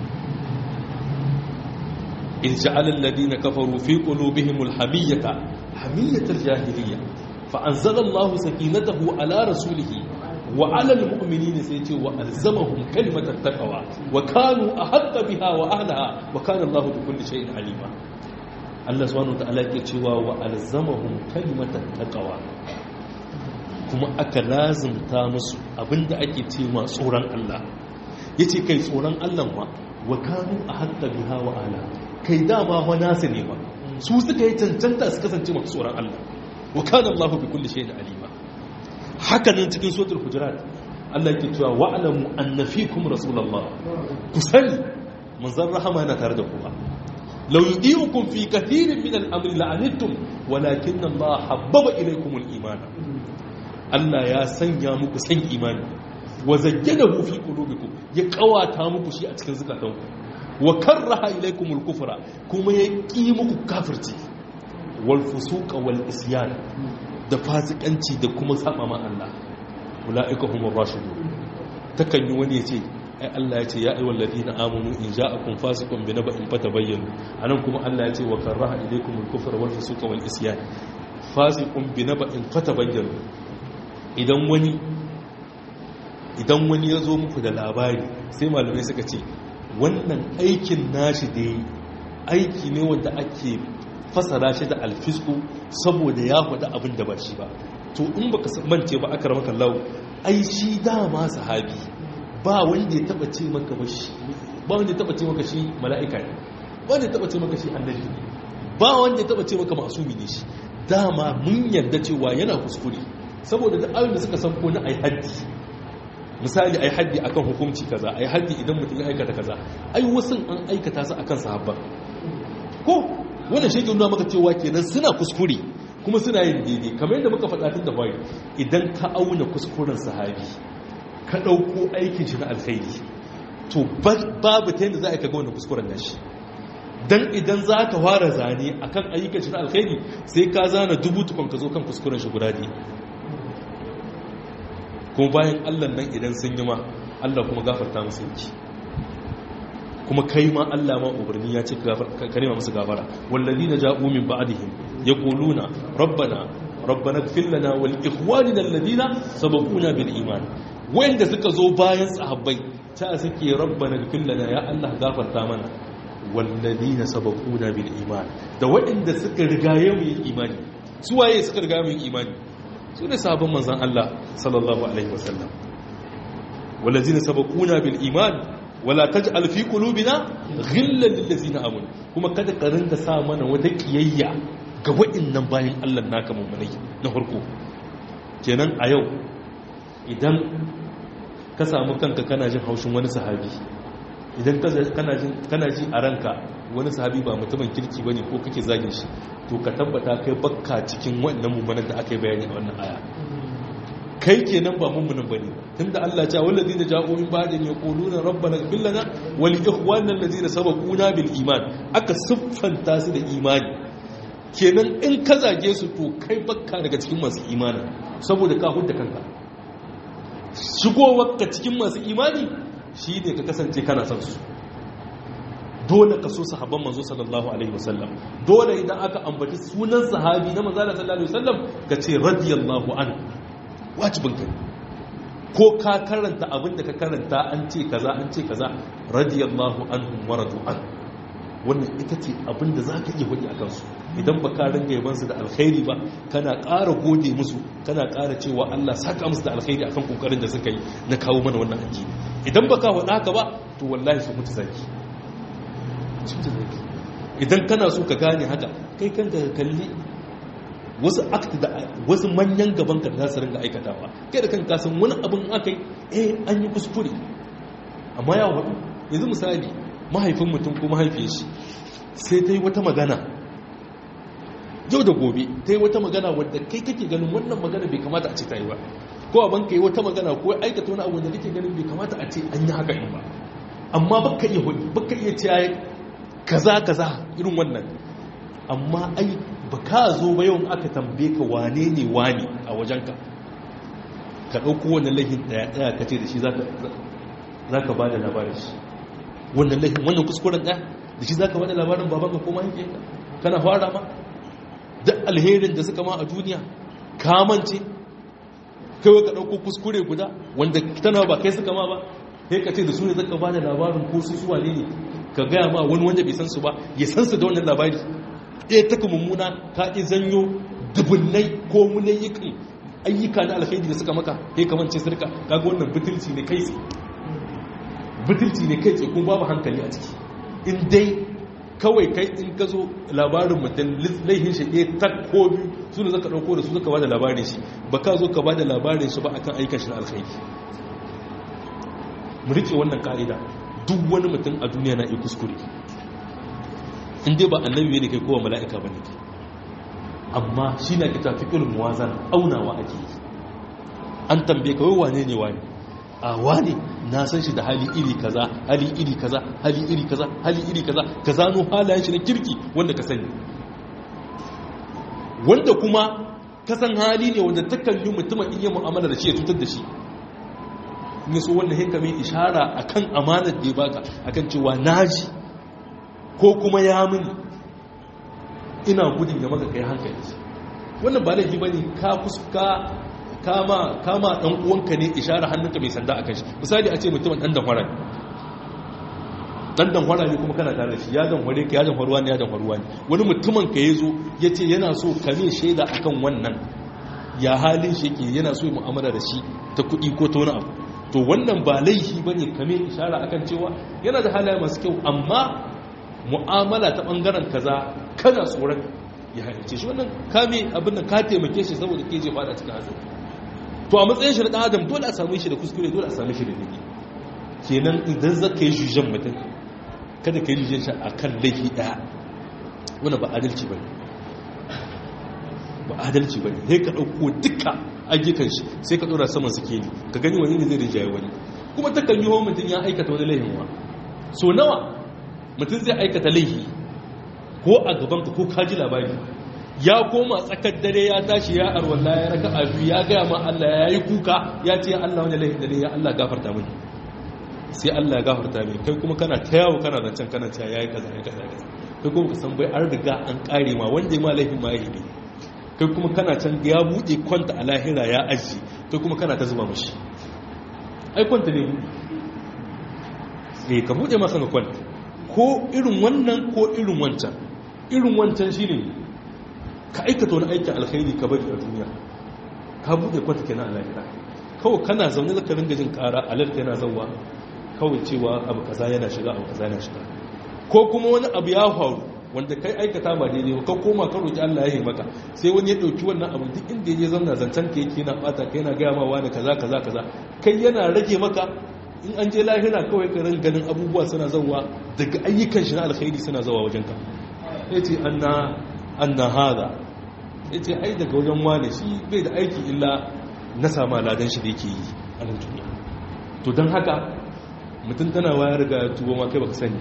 in ja'ala alladhina kafaru fi qulubihimul hamiyyata hamiyyatal jahiliyya fa anzala Allahu sakinatahu ala rasulihi wa alal mu'minina sai ce wa alzamahum kalimatat taqwa wa kanu ahqqa biha wa ahliha wa kana Allahu bi kulli shay'in alima. Allah subhanahu wa ta'ala yake cewa wa alzamahum kalimatat taqwa, kuma aka lazimta musu abinda ake cewa tsoron Allah. Yace kai tsoron Allah wa kanu ahqqa biha wa ahliha, kai dama wa nasu ne ba, su suka yi cancanta su kasance masu tsoron Allah. Wa kana Allahu bi kulli shay'in alima. Haka nan cikin suratul hujurat Allah yake cewa wa'lamu anna fikum rasulullah, ku sani manzon rahama yana tare da ku ba. law yudiukum fi kathirin min al-amri la'anittum walakinna Allah habbaba ilaykum al-iman. Allah ya sanya muku san imani wa zayyanahu fi qulubikum, ya kawata muku shi a cikin zakatanku, wa karraha ilaykum al-kufra, kuma ya ki muku kafirci, wal fusuqa wal isyan, da fasikanci da kuma saba ma Allah. Ulaika humur rashidun. Takan yi wani yace ai Allah yace ya ayyuhal ladina amanu in ja'akum fasiqun binaba'in fatabayyanu. Anan kuma Allah yace wa karaha ilaykum al-kufra wal fusuqa wal isyan. Fasiqun binaba'in fatabayyanu. Idan wani ya zo muku da labari, sai malamai suka ce wannan aikin nashi da aiki ne wanda ake fasara shi da alfisku saboda ya faɗi abin da ba shi ba. To in baka mance ba aka ramaka lau, ai shi dama sahabi ba wanda ya taba ce maka ba shi, ba wanda ya taba ce maka shi mala'ika ne, ba wanda ya taba ce maka shi annabi ne, ba wanda ya taba ce maka masumi ne shi. Dama mun yarda cewa yana kuskure saboda da ayoyin da suka san ko na ai haddi misali ai haddi akan hukunci kaza ai haddi idan mutum ya aikata kaza ai wasu an aikata su akan sahabban ko wannan shi ke nuna maka cewa kenan suna kuskure kuma suna yin daidai kamar yadda muka faɗa tun da fari idan ka auna kuskuren sahabi ka ɗauko aikin shi na alkhairi to babu ta yadda za a kaga wannan kuskuren nashi dan idan za ka fara zane akan ayyukan shi na alkhairi sai ka zana 1000 tukun ka zo kan kuskuren shi guda ɗaya kuma bayan Allah nan idan sun yi ma Allah kuma gafarta musu yake kuma kai ma Allah ma umarni ya ce ka nema musu gafara walladina ja'u min ba'dihim yaquluna rabbana ighfir lana wal ikhwanina alladina sabaquna bil iman wanda suka zo bayan sahabbai ta suke rabbana ighfir lana ya Allah gafarta mana walladina sabaquna bil iman da wanda suka rigaye mu yin imani su waye suka rigaye mu yin imani su ne sahabban manzon Allah sallallahu alaihi wasallam walladina sabaquna bil iman wala taj'al fi qulubina ghillan lil ladzina amanu kuma kada ka rinka sa mana wata kiyayya ga wa'annan bayin Allah naka mummunai na farko kenan a yau idan ka samu kanka kana jin haushin wani sahabi idan kana ji a ranka wani sahabi ba mutumin kirki bane ko kake zagin shi to ka tabbata kai bakka cikin wannan mummunan da aka yi bayani a wannan aya kai kenan ba mummunan bane tunda Allah ya ce wallazina ja'u min ba'din yaquluna rabbana ighfir lana wa li ikhwanina allazina sabaquna bil iman aka siffanta su da imani kenan in ka zage su to kai bakka daga cikin masu imani saboda ka hudda kanka shigowar ka cikin masu imani shine ka kasance kana son su dole ka so sahabban manzo sallallahu alaihi wasallam dole idan aka ambaci sunan sahabi na manzo sallallahu alaihi wasallam ka ce radiyallahu anhu wajibin kai ko ka karanta abinda ka karanta an ce kaza radiyallahu anhum wa radu an wannan ita ce abinda zaka iya hudi akan su idan ba ka ringa yaban su da alkhairi ba kana ƙara gode musu kana ƙara cewa Allah saka musu da alkhairi akan kokarin da suka yi na kawo mana wannan addini idan ba ka wada haka ba to wallahi su mutu zaki idan kana so ka gane haka kai kanka ka kalli wasu akti da wasu manyan gaban ka za su ringa aikatawa kai da kanka san wani abin aka yi an yi kuskure amma ya wadu yanzu misali mahaifin mutum ko mahaifiyar shi sai ta yi wata magana yau da gobe ta yi wata magana wadda kai kake ganin wannan magana bai kamata a ce ta yi ba ko abin ka yi wata magana ko aikata wani abu da kake ganin bai kamata a ce an yi haka in ba amma baka iya hudu baka iya ce kaza irin wannan amma ai ba ka zo ba yawan aka tambaye ka wane ne wani a wajenka ka ɗauko wannan lahin ɗaya ka ce da shi za ka ba da labarin shi wannan lahin wannan kuskuren ɗaya da shi za ka ba da labarin babanka ko mahaifiyarka kana fara ma duk alherin da suka ma a duniya kamance kawai ka ɗauko kuskure guda wanda tana ba kai suka ma ba sai ka ce da su ne zaka ba da labarin ko su suwa ne ka gaya ma wani wanda bai san su ba ya san su da wannan labari ɗaya taka mummuna ka ƙi zanyo dubunnai ko munayikan ayyuka na alkhairi da suka maka sai ka mance sirka kaga wannan butulci ne kai tsaye kuma babu hankali a ciki in dai kawai kai in ka zo labarin mutum laihin shi ɗaya tak ko biyu su ne zaka ɗauko da su zaka ba da labarin shi ba ka zo ka ba da labarin shi ba akan aikan shi na alkhairi mu rike wannan ka'ida duk wani mutum a duniya na iya kuskure in dai ba annabi ne kai kowa mala'ika ba ne kai amma shi na kita fi ilmu wazan aunawa ake yi an tambaye kawai wane ne wani a wane na san shi da hali iri kaza hali iri kaza hali iri kaza hali iri kaza ka zano halayen shi na kirki wanda ka sani wanda kuma ka san hali ne wanda takan yi mutumin iya mu'amala da shi ya tutar da shi ne so wanda haka mai ishara akan amanar da ya baka akan cewa naji ko kuma ya mini ina gudun ya maka kai hankali wannan ba laifi bane ka fuska kama dan uwanka ne ishara hannunka mai sanda akan shi misali a ce mutumin dan danwara ne kuma kana tare da shi ya danware ka ya danwaruwa ne wani mutumin ka yazo yace yana so ka mai shaida akan wannan ya halin shi yake yana so ya mu'amala da shi ta kuɗi ko ta wani abu to wannan ba laifi bane ka mai ishara akan cewa yana da halaye masu kyau amma mu'amala ta bangaren kaza kana tsoron ya halice shi wannan kame abin da ka taimake shi saboda ke je fada cikin hatsari to a matsayin shi na ɗan adam dole a same shi da kuskure, dole a same shi da daidai. Kenan idan za ka yi jujen mutum kada ka yi jujen shi a kan laifi ɗaya, wani ba adalci ba ne, ba adalci ba ne. Sai ka ɗauko duka ayyukan shi sai ka ɗora saman suke ne ka gani wani ne zai rinjaye wani. Kuma ta kan yi wa mutum ya aikata wani laifin wa, so nawa mutum zai aikata laifi ko a gabanka ko ka ji labari, ya koma tsakar dare ya tashi ya arwalla ya raka abu ya gaya ma Allah ya yi kuka ya ce Allah wani laifin da ne ya Allah gafarta mini, sai Allah ya gafarta mini. Kai kuma kana ta yawo kana zancen kana cewa ya yi kaza ya kaza ya kaza, kai kuma ka san bai an riga an kare ma wanda ya ma laifin ma ya yi. Kai kuma kana can ya buɗe kwanta a lahira ya aji, kai kuma kana ta zuba mashi, ai kwanta ne buɗe ka buɗe masa ga kwanta, ko irin wannan ko irin wancan. Irin wancan shine ka aikata wani aikin alkhairi ka bari a duniya, ka buɗe kwanta kenan a lahira, kawai kana zaune zaka ringa jin ƙara alerta yana zauwa kawai cewa abu kaza yana shiga abu kaza yana shiga. Ko kuma wani abu ya faru wanda kai aikata ba daidai ba, ka koma ka roki Allah ya yi maka, sai wani ya dauki wannan abu duk inda ya zauna zancen ka yake yana bata kai, yana gaya ma wani kaza kaza kaza, kai yana rage maka. In an je lahira kawai ka ran ganin abubuwa suna zawa daga ayyukan shi na alkhairi suna zawa wajenka. Yace anna hada, yace ai daga wajen wani shi bai da aiki illa na sama ladan shi da yake yi a nan duniya. To dan haka mutum tana wayar ga tuwo ma kai baka sani,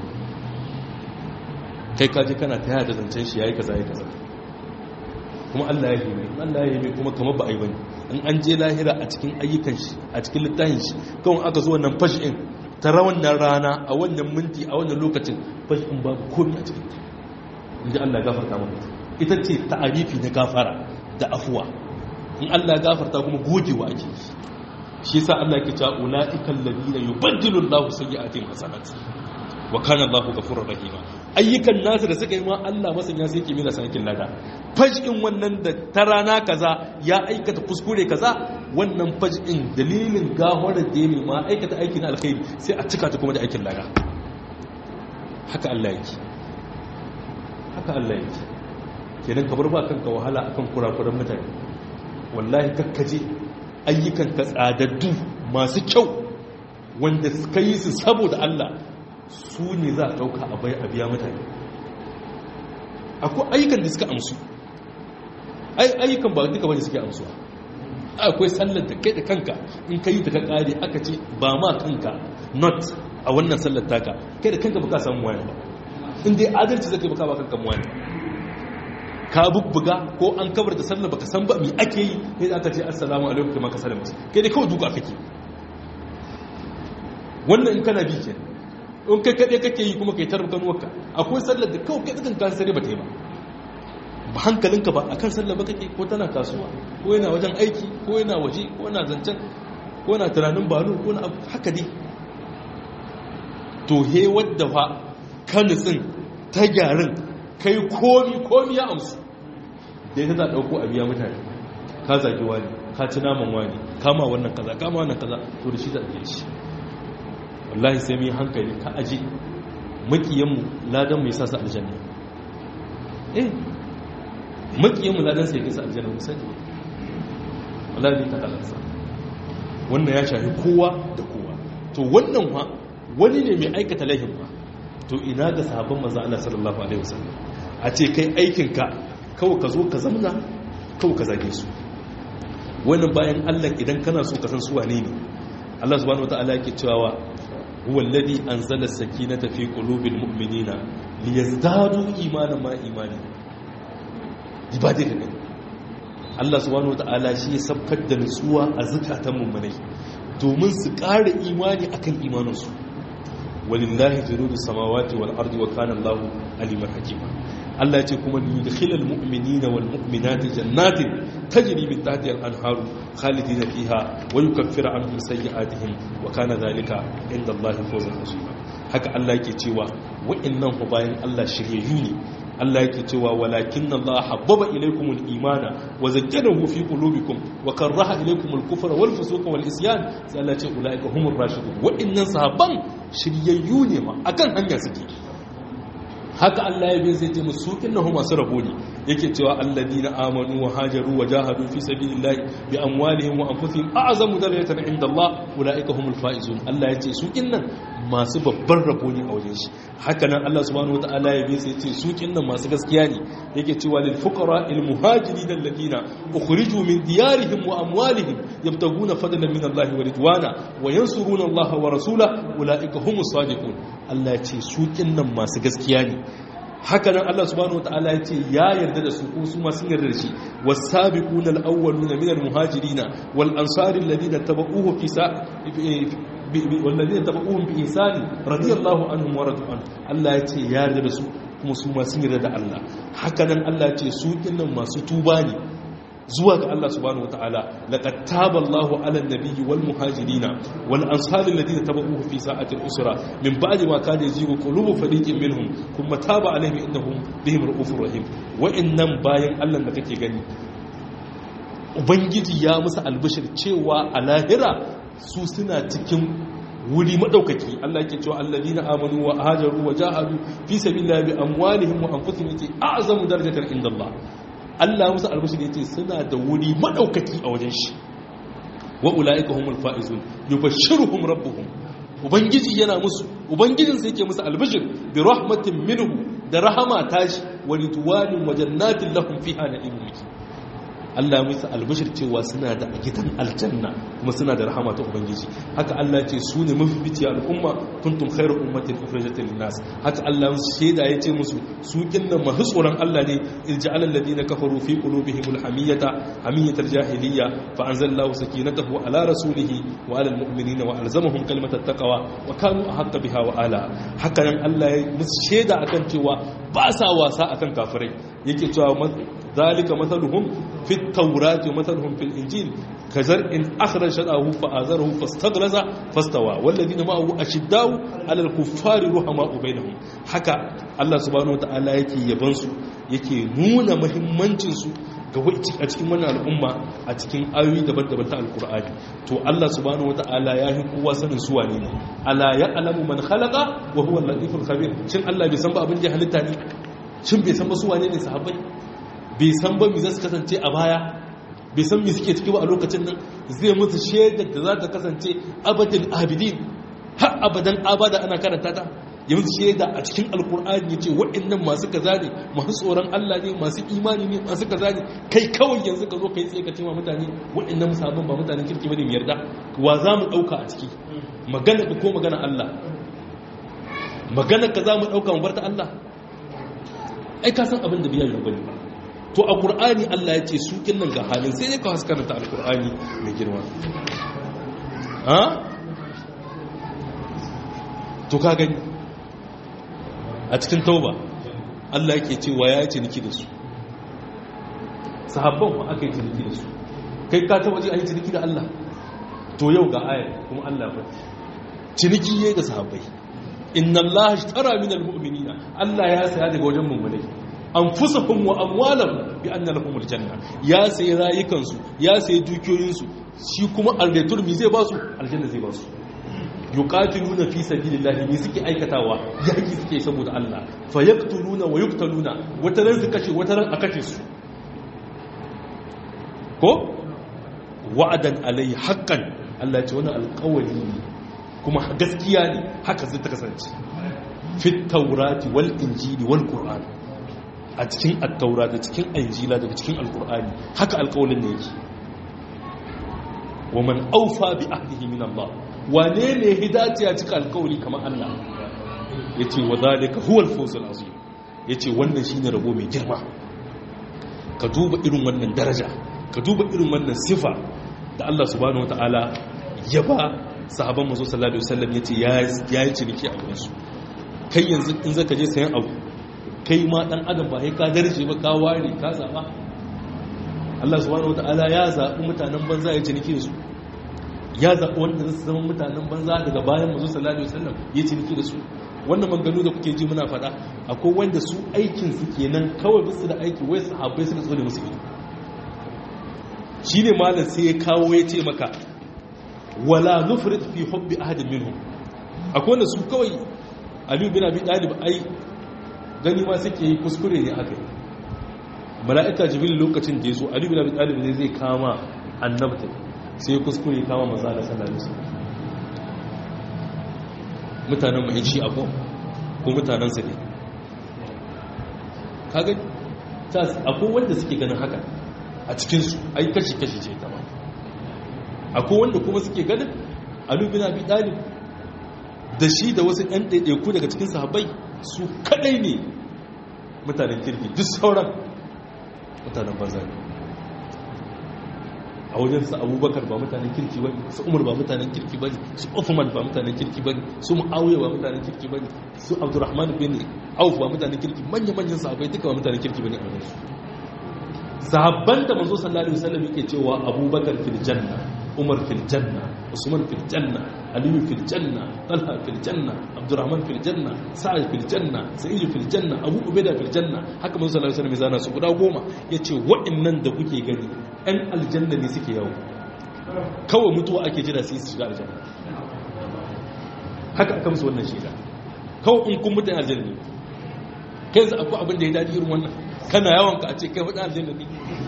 kai kaji kana ta yada zancen shi yayi kaza yayi kaza, kuma Allah ya yi mai, Allah ya yi mai kuma kamar ba ai bane. In an je lahira a cikin ayyukan shi a cikin littafin shi kawai aka zo wannan fashin ta wannan rana a wannan minti a wannan lokacin, fashin babu komai a cikin ta, inda Allah ya gafarta maka. Ita ce ta'arifi na gafara da afuwa. In Allah ya gafarta kuma gogewa ake yi. Shi yasa Allah yake cewa ulaiikal ladina yubaddilu Allahu sayyi'atihim hasanat wa kana Allahu ghafurur rahima. Ayyukan nasu da suka yi ma Allah masanya sai yake mila sanakin lada. Fajin wannan da ta rana kaza ya aikata kuskure kaza, wannan fajin dalilin gafarar da ya ma aikata aiki na alkhairi sai a cika ta kuma da aikin lada. Haka Allah yake, haka Allah yake. Kenan ka bar ba kanka wahala akan kurakuran mutane. Wallahi kakkaje ayyukan ka tsadaddu masu kyau wanda suka yi su saboda Allah, su ne za a ɗauka a biya mutane. Akwai ayyukan da suka amsu, ayyukan ba duka wani suke amsuwa. Akwai sallar da kai da kanka in ka yi da ka ƙare aka ce ba ma kanka not a wannan sallar taka, kai da kanka baka samu wani ba. In dai adalci zai baka ba kanka wani, ka bubbuga ko an kabar da sallar baka san ba me ake yi, sai aka ce assalamu alaikum kai ma ka sallama, kai dai kawai duka kake. Wannan in kana bi kenan. In kai kaɗai kake yi kuma kai tarbukan waka, akwai sallar da kawai kai tsakan kan sare ba ta yi ba hankalinka ba akan sallar ba kake, ko tana kasuwa ko yana wajen aiki ko yana waje ko yana zancen ko yana tunanin balo ko na haka dai. To he wadda fa ka nutsin ta gyarin kai komi ya amsu da ya ta ɗauko a biya mutane, ka zagi wani, ka ci naman wani, kama wannan kaza kama wannan kaza, to da shi za a biya shi. Wallahi sai mu yi hankali, ka aje makiyanmu ladan mai sa su aljanna. Makiyanmu ladan sai ya kisa aljanna musali. Wallahi ta kalansa wannan ya shafi kowa da kowa. To wannan wani ne mai aikata laifin ba, to ina ga sahabban manzo Allah sallallahu alaihi wasallam, a ce kai aikinka kawai ka zo ka zamna kawai ka zage su. Wannan bayan Allah idan kana so ka san su wane ne, Allah subhanahu wataala yake cewa huwa alladhi anzala as-sakinata fi qulubil mu'minina liyazdadu imanan ma imani. Ibadai ne Allah subhanahu wataala shi ya sabkar da nutsuwa a zakatan mu'minai domin su ƙara imani akan imaninsu. Walillahi junudus samawati wal ardi wa kana Allahu aliman hakima. Allah ya ce kuma yudkhilul mu'minina wal mu'minati jannatin tajri min tahtiha al-anharu khalidina fiha wa yukaffiru anhum sayyi'atihim wa kana dhalika inda Allahi fawzan azima. Haka Allah yake cewa wa'annan ku bayan Allah shiryayyu ne. Allah yake cewa walakin Allah habbaba ilaykumul imana wa zayyanahu fi qulubikum wa karaha ilaykumul kufra wal fusuqa wal isyan. Sai Allah ya ce ulaika humur rashidun. Wa'annan sahabban shiryayyu ne ma akan hanya suke. haka Allah ya bin sai ce musu innahu masu rabo ne yake cewa alladina amanu wa hajaru wa jahadu fi sabilillahi bi amwalihim wa anfusihim a'zamu darajatan inda Allah ulaika humul faizun Allah ya ce su kinnan masu babban rabo ne a wajen shi haka nan Allah subhanahu wataala ya bin sai ce su kinnan masu gaskiya ne yake cewa lil fuqara al muhajirin alladina ukhriju min diyarihim wa amwalihim yabtaguna fadlan min Allah wa ridwana wa yansuruna Allah wa rasulahu ulaika humus sadiqun Allah ya ce su kinnan masu gaskiya ne haka nan Allah subhanahu wataala ya ce ya yarda da su kuma su ma sun yarda da shi was-sabiquna al-awwaluna minal muhajirina wal ansari alladhina tabauhu fi والذين تبعوهم بإحسان رضي الله عنهم ورضوا عنه Allah ya ce ya yarda da su kuma su ma sun yarda da Allah haka nan Allah ya ce su dinnan masu tuba ne zuwa ga Allah subhanahu wataala laqad taba Allahu 'ala an-nabiyyi wal muhajirina wal ansari alladhina tabauhu fi sa'ati al-usra min ba'di ma kana yazigu qulubu fariqin minhum thumma taba 'alayhim innahum bihim ra'ufur rahim wa innam bayan Allah da kake gani ubangiji ya musu albishir cewa a lahira su suna cikin wuri madaukaki Allah yake cewa alladina amanu wa hajaru wa jahadu fi sabilillahi bi amwalihim wa anfusihim yace a'zamu darajatan indallah Allah musu albishir yace suna da wuri madaukaki a wajen shi wa ulaika humul faizun yubashshiruhum rabbuhum ubangiji yana musu ubangijin sai yake musu albishir bi rahmatin minhu da rahama tashi wa ridwanin wa jannatin lahum fiha na'imun Allah ya musu albashir cewa suna da gidan aljanna kuma suna da rahama ta ubangiji haka Allah ya ce su ne mafificiya al'umma kuntum khairu ummatin ukhrijat lin-nas haka Allah ya sheda ya ce musu su kinnan masu tsoron Allah ne irja'al ladina kafaru fi qulubihim hamiyatal jahiliyya fa anzalallahu sakinatahu ala rasulihi wa ala almu'minina wa alzamahum kalimatat taqwa wa kanu ahqqa biha wa ala haka nan Allah ya musu sheda akan cewa ba sa wasa akan kafirai yake cewa zalika mathaluhum fi at-taurat wa mathaluhum fil injil kazar'in akhraja shadahu fa azarahu fastaghlaza fastawa walladhina ma'ahu ashiddau 'ala al-kuffari ruhama'u bainahum haka Allah subhanahu wataala yake yaban su yake nuna muhimmancin su ga a cikin wannan al'umma a cikin ayoyi daban-daban ta alqur'ani to Allah subhanahu wataala ya yi kowa sanin su wane ne ala ya'lamu man khalaqa wa huwa al-latiful khabir shin Allah bai san ba abin da ya halitta ne shin bai san ba su wane ne sahabbai bai san ba mi za su kasance a baya bai san mi suke ciki ba a lokacin nan zai musu shaidar da za ta kasance abadin abidin har abadan abada ana karanta ta ya musu shaida a cikin alkur'ani ya ce waɗannan masu kaza ne masu tsoron Allah ne masu imani ne masu kaza ne kai kawai yanzu ka zo kai tsaye ka ce wa mutane waɗannan musabban ba mutanen kirki bane mu yarda wa za mu ɗauka a ciki magana ko magana Allah magana ka za mu ɗauka mu barta Allah ai ka san abin da biyan da bane to a ƙur'ani Allah ya ce su nan ga halin sai ya kawo haskaranta al-ƙur'ani mai girma to ka gani a cikin tauba Allah yake cewa ya yi ciniki da su sahabban ba aka yi ciniki da su kai ka taba ji a yi ciniki da Allah to yau ga ayar kuma Allah ba ciniki ya yi da sahabbai inna Allah ashtara minal mu'minina Allah ya saya daga wajen mummunai anfusahum wa amwalahum bi anna lahum aljanna ya sayi rayukansu ya sayi dukiyoyinsu shi kuma alretur mi zai ba su aljanna zai ba su yuqatiluna fi sabilillahi mi suke aikatawa yaki suke saboda Allah fayaqtuluna wa yuqtaluna wataran su kashe wataran a kashe su ko wa'adan alayhi haqqan Allah ya ce wannan alƙawari ne kuma gaskiya ne haka zai ta kasance fit tawrati wal injili wal qur'an a cikin attaura da cikin injila daga cikin alkur'ani haka alkawalin ne yake wa man aufa bi ahdihi min Allah wane ne hidayati ya cika alkawari kamar Allah yace wa zalika huwa al-fawz al-azim yace wannan shine rabo mai girma ka duba irin wannan daraja ka duba irin wannan sifa da Allah subhanahu wataala ya ba sahabban manzo sallallahu alaihi wasallam yace yayi ciniki a gurin su kai yanzu in zaka je sayan abu kai ma dan adam ba sai ka darje ba ka ware ka zaba Allah subhanahu wataala ya zabi mutanen banza ya ciniki da su ya zabi wanda su zama mutanen banza daga bayan manzo sallallahu alaihi wasallam ya ciniki da su wannan maganganu da kuke ji muna faɗa akwai wanda su aikin su kenan kawai bisu da aiki wai sahabbai suka tsole musu ido shine malam sai ya kawo ya ce maka wala nufrid fi hubbi ahadin minhum akwai wanda su kawai Ali bin Abi Talib ai gani ma suke yi kuskure ne aka yi. Mala'ika Jibril lokacin da ya zo Ali bin Abi Talib ne zai kama annabta sai kuskure kama manzo Allah sallallahu alaihi wasallam. Mutanen mu shi abu ko mutanen su ne kaga akwai wanda suke ganin haka a cikin su ai kashi ce ta ba. Akwai wanda kuma suke ganin Ali bin Abi Talib da shi da wasu ɗan ɗaiɗaiku daga cikin sahabbai su kadai ne mutanen kirki, duk sauran mutanen banza ne. A wajensu Abubakar ba mutanen kirki ba ne, su Umar ba mutanen kirki ba ne, su Uthman ba mutanen kirki ba ne, su Muawiya ba mutanen kirki ba ne, su Abdurrahman bin Auf ba mutanen kirki, manya-manyan sahabbai duka ba mutanen kirki ba ne a wajensu. Sahabban da manzo sallallahu alaihi wasallam yake cewa Abubakar fil janna, Umar fil janna, Usman fil janna, Ali fil janna, Talha fil janna, Abdurrahman fil janna, Sa'id fil janna, Sa'id fil janna, Abu Ubaida fil janna. Haka manzo sallallahu alaihi wasallam zana su guda 10 yace waɗannan da kuke gani ɗan aljanna ne suke yawo, kawai mutuwa ake jira sai su shiga aljanna. Haka aka musu wannan shaida, kawai in kun mutan aljanna ne. Kai yanzu akwai abin da ya dadi irin wannan, kana yawan ka a ce kai wadan aljanna ne.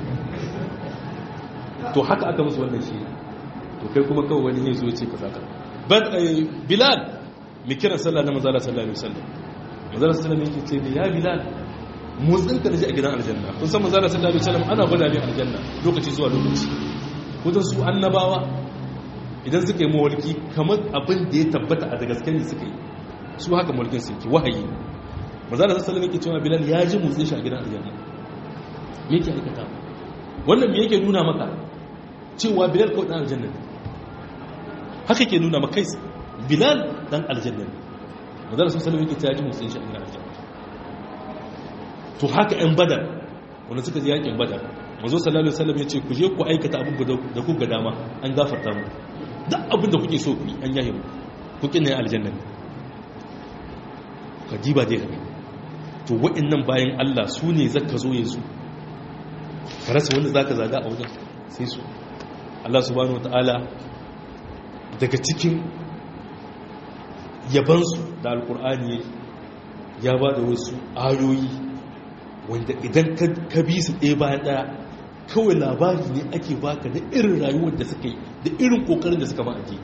To haka aka musu wannan shaida. To kai kuma kawai wani yazo ce ka saka Bilal mai kiran sallah na manzo sallallahu alaihi wasallam, manzo sallallahu alaihi wasallam yake ce ya Bilal motsin ka a gidan aljanna. Kun san manzo sallallahu alaihi wasallam ana gwada ne aljanna lokaci zuwa lokaci. Kudan su annabawa idan suka yi mawalki kamar abin da ya tabbata a da gaske ne suka yi, su haka mulkin su yake wahayi. Manzo sallallahu alaihi wasallam yake cewa Bilal ya ji motsin shi a gidan aljanna. Me yake aikata? Wannan me yake nuna maka? Cewa Bilal ko dan aljanna ne. Haka ke nuna maka kai Bilal dan aljanna ne. Manzo sallallahu alaihi wasallam yake cewa ya ji motsin shi a gidan aljanna. To haka ɗan Badar wanda suka ji yakin Badar, manzo sallallahu alaihi wasallam yace ku je ku aikata abin da ku ga dama an gafarta mu, duk abin da kuke so ku yi an yaye mu, ku kinna aljanna ne. Ka diba dai ka. To waɗannan bayan Allah su ne zaka zo yanzu ka rasa wanda zaka zaga a wajen sai su. Allah subhanahu wataala daga cikin yabansu da alkur'ani ya ba da wasu ayoyi wanda idan ka bi su ɗaya bayan ɗaya kawai labari ne ake baka da irin rayuwar da suka yi da irin ƙoƙarin da suka ma'aji.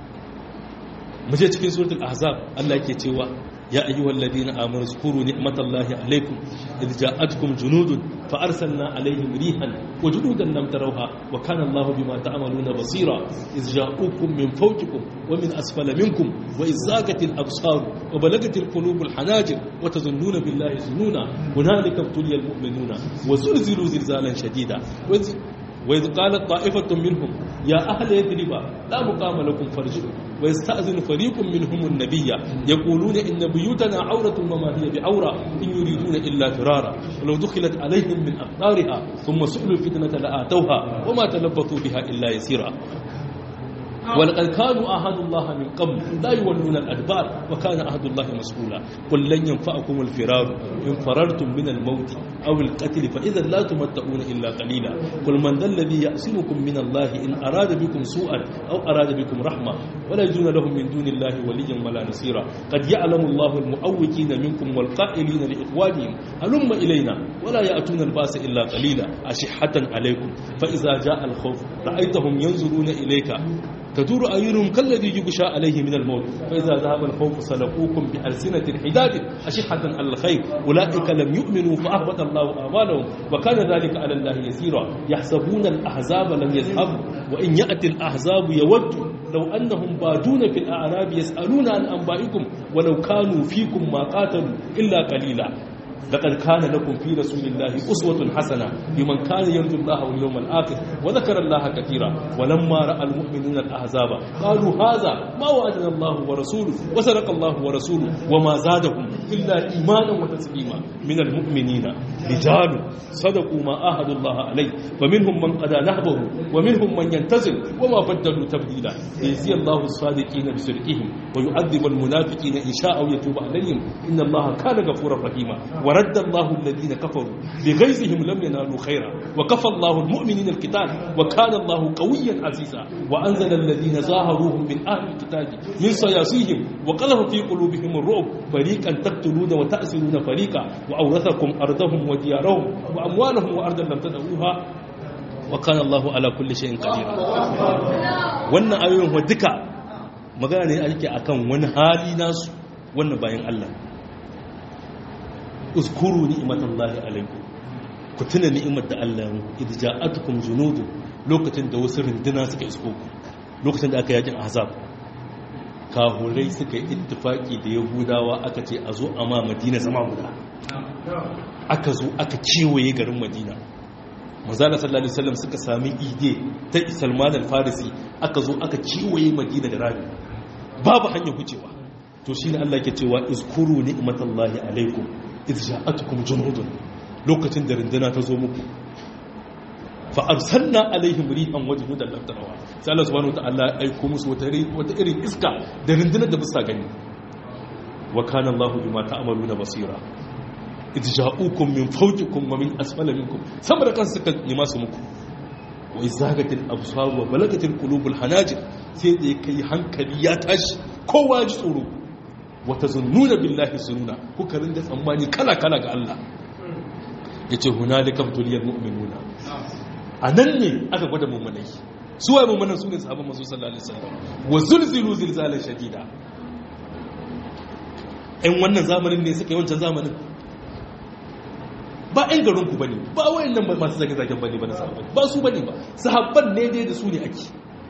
Muje cikin suratul ahzab Allah ke cewa ya ayyuhal ladina amanu zkuru ni'matallahi alaykum idh ja'atkum junudun fa arsalna alayhim rihan wa junudan lam tarawha wa kana Allahu bima ta'maluna basira idh ja'ukum min fawqikum wa min asfala minkum wa idh zagatil absar wa balagatil qulubul hanajir wa tazunnuna billahi zununa hunalika ibtuliyal mu'minuna wa zulzilu zilzalan shadida وإذ قالت طائفة منهم يا أهل يثرب لا مقام لكم فارجعوا ويستأذن فريق منهم النبي يقولون إن بيوتنا عورة وما هي بعورة إن يريدون إلا فرارا ولو دخلت عليهم من أقطارها ثم سئلوا الفتنة لآتوها وما تلبثوا بها إلا يسيرا ولقد كانوا عهد الله من قبل لا يولون الأدبار وكان عهد الله مسؤولا قل لن ينفعكم الفرار إن فررتم من الموت أو القتل فإذا لا تمتعون إلا قليلا قل من ذا الذي يأسمكم من الله إن أراد بكم سوءا أو أراد بكم رحمة ولا يجون لهم من دون الله وليا ولا نصيرا قد يعلم الله المعوقين منكم والقائلين لإخوانهم هلم إلينا ولا يأتون الباس إلا قليلا أشحة عليكم فإذا جاء الخوف رأيتهم ينظرون إليك تدور أعينهم كالذي يغشى عليه من الموت فإذا ذهب الخوف سلقوكم بألسنة حداد أشحة على الخير أولئك لم يؤمنوا فأهبط الله أعمالهم وكان ذلك على الله يسيرا يحسبون الأحزاب لم يذهبوا وإن يأتي الأحزاب يودوا لو أنهم بادون في الأعراب يسألون عن أنبائكم ولو كانوا فيكم ما قاتلوا إلا قليلا لقد كان لكم في رسول الله أسوة حسنة لمن كان يرجو الله واليوم الآخر وذكر الله كثيرا ولما رأى المؤمنون الأحزاب قالوا هذا ما وعدنا الله ورسوله وصدق الله ورسوله وما زادهم إلا إيمانا وتسليما من المؤمنين رجال صدقوا ما عاهدوا الله عليه فمنهم من قضى نحبه ومنهم من ينتظر وما بدلوا تبديلا ليجزي الله الصادقين بصدقهم ويعذب المنافقين إن شاء أو يتوب عليهم إن الله كان غفورا رحيما ورد الله الذين كفروا بغيظهم لم ينالوا خيرا وكفى الله المؤمنين القتال وكان الله قويا عزيزا وأنزل الذين ظاهروهم من أهل الكتاب من صياصيهم وقذف في قلوبهم الرعب فريقا تقتلون وتأسرون فريقا وأورثكم أرضهم وديارهم وأموالهم وأرضا لم تدعوها وكان الله على كل شيء قدير. wannan ayoyin duka magana ne ake akan wani hali nasu wannan bayan Allah. uzkuru ni'matallahi alaikum, ku tuna ni'imar da Allah ya muku idza ja'atukum junudun, lokacin da wasu runduna suka isko ku, lokacin da aka yakin ahzab kahurai suka yi ittifaki da yahudawa aka ce a zo a ma madina zama guda, aka zo aka kewaye garin madina. manzala sallallahu alaihi wasallam suka sami ide ta Salman al-Farisi, aka zo aka kewaye madina da rami babu hanyar wucewa. to shine Allah yake cewa izkuru ni'matallahi alaikum idza ja'atukum junudun, lokacin da rinduna ta zo muku fa arsalna alaihim rihan wa junudan lam tarawa, sai Allah subhanahu wataala ya aiko musu wata irin iska da rindunar da bisa gani. wa kana Allahu bima ta'maluna basira idza ja'ukum min fawqikum wa min asfala minkum, saboda kan suka nima su muku. wa izagatil absar wa balagatil qulubul hanajir, sai da kai hankali ya tashi kowa ji tsoro. wata zununa billahi zununa, kuka rinda tsammani kala-kala ga Allah. ya ce hunalika tuliyar mu'minuna, a nan ne aka gwada mummunai. suwaye mummunan su ne sahabban masu sallallahu alaihi wasallam. wa zulzilu zilzalan shadida, ɗan wannan zamanin ne suka yi wancan zamanin, ba ɗan garinku ba ne, ba wayan nan masu zage-zagen ba ne ba na sahabban, ba su ba ne ba, sahabban ne dai da su ne ake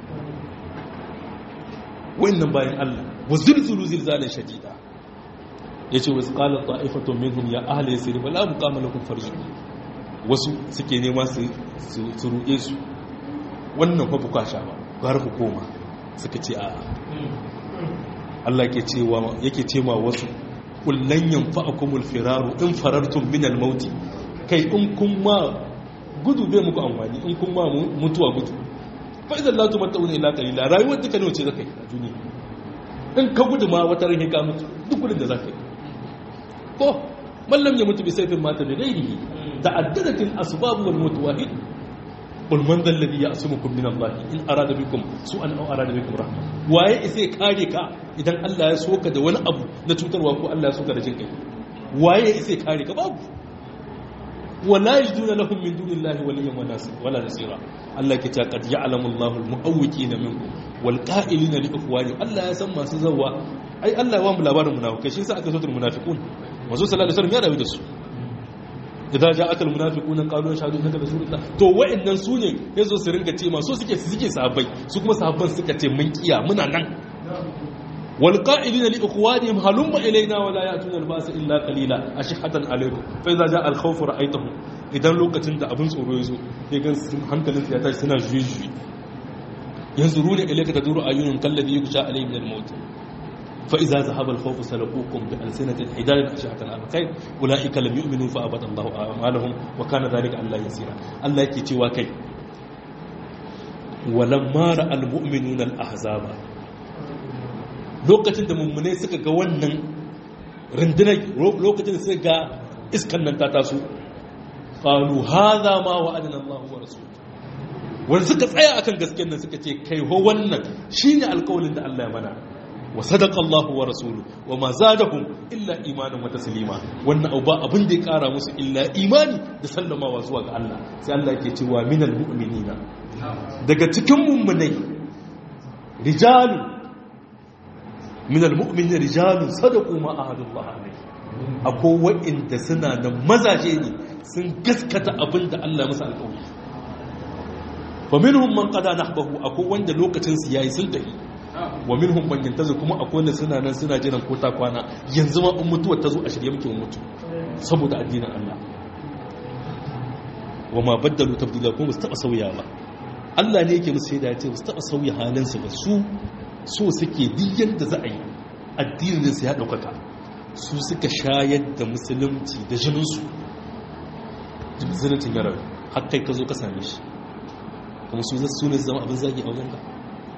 wayan nan bayan Allah. wa zulzulu zilzalan shadida, yace wa qala ta'ifatun minhum ya ahli yasrib la muqama lakum farju, wasu suke nema su ruɗe su, wannan fa buka sha ba gar ku koma, suka ce a Allah yake cewa wasu kullan yanfa'akumul firaru in farartum min al-maut, kai in kun ma gudu bai muku amfani, in kun ma mutuwa gudu. fa idan la tumattuna illa qalila, rayuwar duka ne wace zakai a duniya, in ka gudu ma wata ran ka mutu duk gudun da zakai. ko mallam ya mutu bi sayfin mata da gairihi ta'addadatil asbab wal maut wahid. qul man dhal ladhi ya'sumukum min Allah in arada bikum su'an aw arada bikum rahma, waye sai kare ka idan Allah ya soka da wani abu na cutarwa ko Allah ya soka da jin kai, waye sai kare ka? babu. wala yajiduna lahum min dunillahi waliyyan wala nasira. Allah ke ta qad ya'lamu Allahu al-mu'awwiqina minkum wal qa'ilina li ikhwani, Allah ya san masu zawa. ai Allah ya wa mu labarin munafikai, shi yasa aka so tul munafiqun. wazo sallallahu alaihi wasallam ya rawi da su, idza ja'aka al-munafiquna qalu ashhadu annaka rasulullah. to wa'annan su ne yazo su ringa ce ma so suke sahabbai, su kuma sahabban suka ce mun kiya muna nan. wal qa'ilina li ikhwanihim halumma ilayna wa la ya'tuna al-ba'sa illa qalila ashhatan alaykum fa idza ja'a al-khawf ra'aytahum, idan lokacin da abin tsoro yazo sai gan hankalin su ya tashi suna juyi yanzuruna ilayka taduru ayunun kalladhi yughsha alayhi min al-maut fa idza zahaba al-khawf salaqukum bi alsinatin hidarin ashhatan al-khayr ulaika lam yu'minu fa abada Allahu a'malahum wa kana dhalika Allah yasira. Allah yake cewa kai walamma ra'al mu'minuna al-ahzaba, lokacin da mummunai suka ga wannan rundunar, lokacin da suka ga iskan nan ta taso, qalu hadha ma wa'adana Allahu wa rasuluhu, wanda suka tsaya akan gaskiyar nan suka ce kai ho wannan shine alƙawarin da Allah ya mana. wa sadaqa Allahu wa rasuluhu wa ma zadahum illa imanan wa taslima, wannan abu ba abin da ya kara musu illa imani da sallamawa zuwa ga Allah. sai Allah yake cewa minal mu'minina, daga cikin mummunai rijalu minal mu'minina rijalun sadaqu ma ahadullah alayhi, akwai wa'inda suna da mazaje ne sun gaskata abin da Allah masa alƙawari. fa minhum man qada nahbahu, akwai wanda lokacin su yayi sun tafi. wa minhum man yantazu, kuma akwai wanda suna nan suna jiran ko ta kwana, yanzu ma in mutuwar ta zo a shirye muke mutu saboda addinin Allah. wa ma baddalu tabdila, kuma su taba sauya ba. Allah ne yake musu shaida ya ce su taba sauya halin su ba, su so suke duk yanda za a yi addinin su ya daukaka, su suka shayar da musulunci da jinin su, musuluncin ya rayu har kai ka zo ka same shi, kuma su ne zama abin zagi a wajen ka.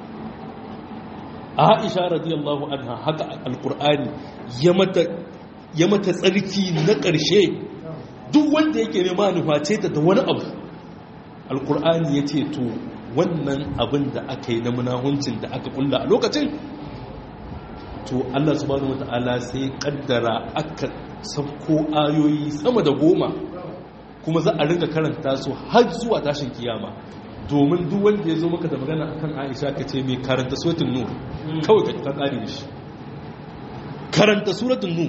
Aisha radiyallahu anha haka alqur'ani ya mata ya mata tsarki na ƙarshe duk wanda yake nema nuface ta da wani abu alkur'ani ya ce to wannan abin da aka yi na munahuncin da aka kulla a lokacin to Allah subhanahu wata'ala sai kaddara aka sauko ayoyi sama da 10 kuma za a rinka karanta su har zuwa tashin kiyama domin duk wanda ya zo maka da magana akan Aisha ka ce mai karanta suratul nur kawai ka kare da shi karanta suratul nur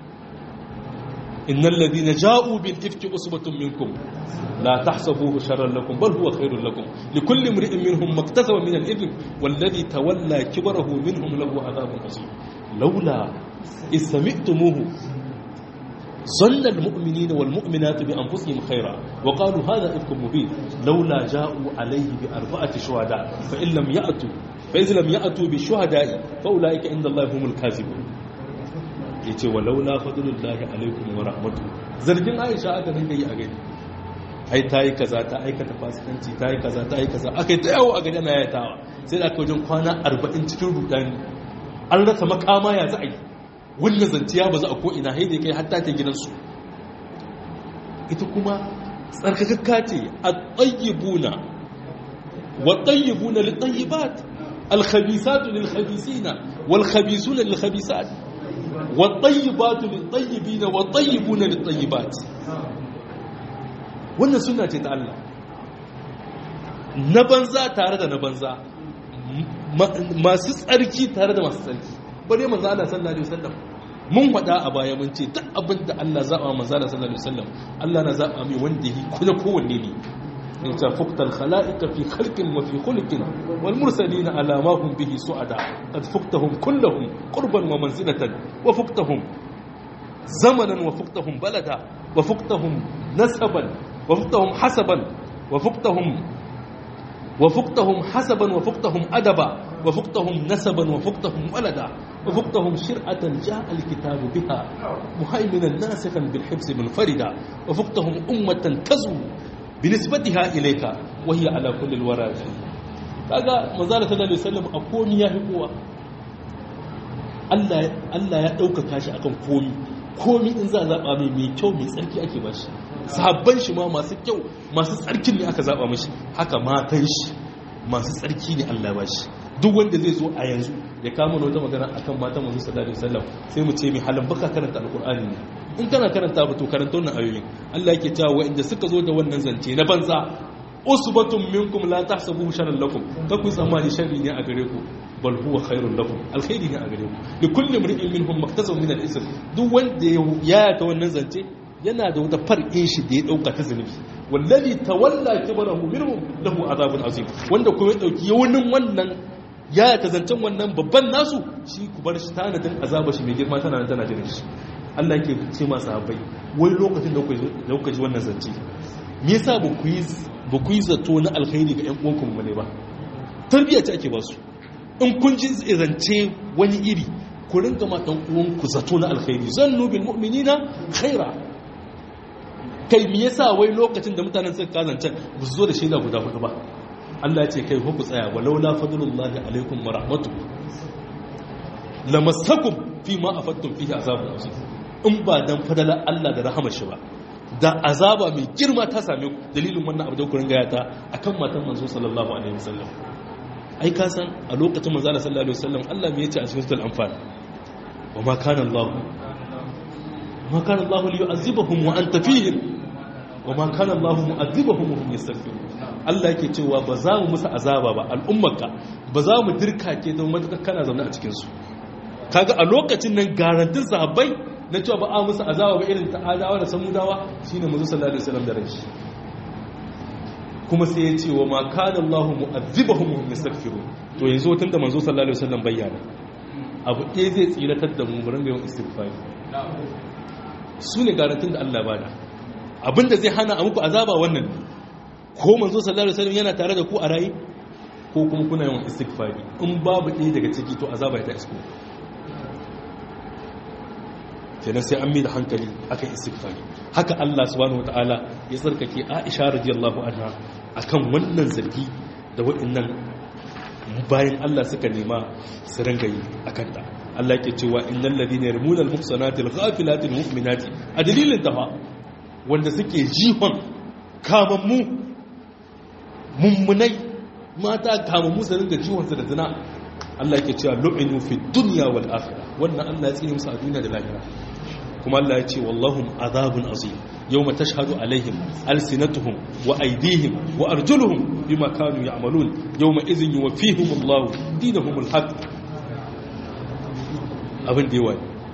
innal ladina ja'u bil ifki usbatun minkum la tahsabuhu sharran lakum bal huwa khairun lakum likulli imri'in minhum maktasaba min al-ithm walladhi tawalla kibrahu minhum lahu adhabun azim laula isma'tumuhu ظن المؤمنين والمؤمنات بأنفسهم خيرا وقالوا هذا إفك مبين لولا جاءوا عليه ب4 شهداء فإذ لم يأتوا بالشهداء فأولئك عند الله هم الكاذبون yace walaula fadlullahi alaikum wa rahmatuhu zargin Aisha aka dinga yi a gani ai tayi kaza ta aikata fasikanci tayi kaza ta aikata akai ta yawo a gani ana yatawa sai da aka wajen kwana 40 cikin rudani an rasa makama ya za a yi wannan zanciya ba za a ko'ina haidai kai hatta ta gidansu ita kuma tsarkakakka ce a tsayyibuna wa tsayyibuna littayyibat alkhabisatu lilkhabisina walkhabisuna lilkhabisat wa tsayyibatu littayyibina wa tsayyibuna littayyibat wannan suna ce ta Allah na banza tare da na banza masu tsarki tare da masu tsarki bare manzo Allah sallallahu alaihi wasallam mun faɗa a baya mun ce duk abin da Allah zaba manzo Allah sallallahu alaihi wasallam Allah na zaba mai wanda yi kuma kowanne ne in ta fuqtal khalaiqa fi khalqin wa fi khuluqin wal mursalin ala ma hum bihi su'ada qad fuqtahum kulluhum qurban wa manzilatan wa fuqtahum zamanan wa fuqtahum balada wa fuqtahum nasaban wa fuqtahum hasaban wa fuqtahum حسبا وفقتهم أدبا وفقتهم نسبا وفقتهم ولدا وفقتهم شرعة جاء الكتاب بها مهيمنا ناسخا بالحبس منفردا وفقتهم أمة تزو بنسبتها إليك وهي على كل الورى kaga manzala sallallahu alaihi wasallam a komi ya hikuwa Allah ya ɗaukaka shi akan komi in za a zaɓa mai kyau mai tsarki ake ba shi sahabban shi ma masu kyau masu tsarkin ne aka zaɓa mashi haka matan shi masu tsarki ne Allah ba shi duk wanda zai zo a yanzu ya kama wata magana akan matan manzo sallallahu alaihi wasallam sai mu ce mai halin baka karanta alqur'ani ne in kana karanta ba to karanta wannan ayoyin Allah yake cewa wanda suka zo da wannan zance na banza usbatun minkum la tahsabuhu sharran lakum kaku tsammani sharri ne a gare ku bal huwa khairun lakum alkhairi ne a gare ku li kulli imrin minhum maktasab min al-ism duk wanda ya ta wannan zance yana da wata far'in shi da ya dauka ta zunubi wallazi tawalla kibrahu minhum lahu azabun azim wanda kuma ya dauki yawanin wannan ya ta zancen wannan babban nasu shi ku bar shi tanadin azaba shi mai girma tana jirin shi Allah yake ce ma sahabbai wai lokacin da kuka ji wannan zance me yasa ba ku yi zato na alkhairi ga ƴan uwanku mu ne ba tarbiyya ce ake ba su in kun ji zance wani iri ku rinka ma ɗan uwanku zato na alkhairi zannu bil mu'minina khaira kai me yasa wai lokacin da mutanen suka kazance ba su zo da shaida guda hudu ba Allah ya ce kai ku tsaya walau la fadlullahi alaikum wa rahmatuhu lamassakum fi ma afattum fihi azabun azim in ba dan fadalar Allah da rahamar shi ba da azaba mai girma ta same ku dalilin wannan abu da ku ringa yata akan matan manzo sallallahu alaihi wasallam ai ka san a lokacin manzo sallallahu alaihi wasallam Allah me yace a cikin suratul anfal wa ma kana Allah liyu'azzibahum wa anta fihim wa ma kana Allah mu'azzibahum wa hum yastaghfirun Allah yake cewa ba za mu musu azaba ba al'ummarka ba za mu dirkake don matakar kana zaune a cikin su kaga a lokacin nan garantin sahabbai na cewa ba a musu azaba ba irin ta'adawa da samudawa shine manzo sallallahu alaihi wasallam da rai kuma sai ya ce wa ma kana Allah mu'azzibahum wa hum yastaghfirun to yanzu tunda manzo sallallahu alaihi wasallam bayyana abu ɗaya zai tsiratar da mu mu ringa yin istighfari su ne garantin da Allah bada abinda zai hana a muku azaba wannan ko manzo sallallahu alaihi wasallam yana tare da ku a rayi ko kuma kuna yin istighfari in babu ɗaya daga ciki to azaba ya ta isko kenan sai an mi da hankali akan istighfari haka Allah subhanahu wataala ya tsarkake Aisha radiyallahu anha akan wannan zargi da waɗannan bayan Allah suka nema su ranga yi akan ta Allah ke cewa innal ladina yarmuna al-muhsanati al-ghafilati al-mu'minati a dalilin tafa wanda suke jihon kamammu mummunai mata kamammu su ringa jihon su da zina Allah ke cewa lu'inu fi dunya wal akhirah wannan Allah ya tsine musu a duniya da lahira kuma Allah ya ce wallahum azabun azim yawma tashhadu alaihim alsinatuhum wa aydihim wa arjuluhum bima kanu ya'malun yawma idhin yuwaffihimullahu dinahumul haqq abin da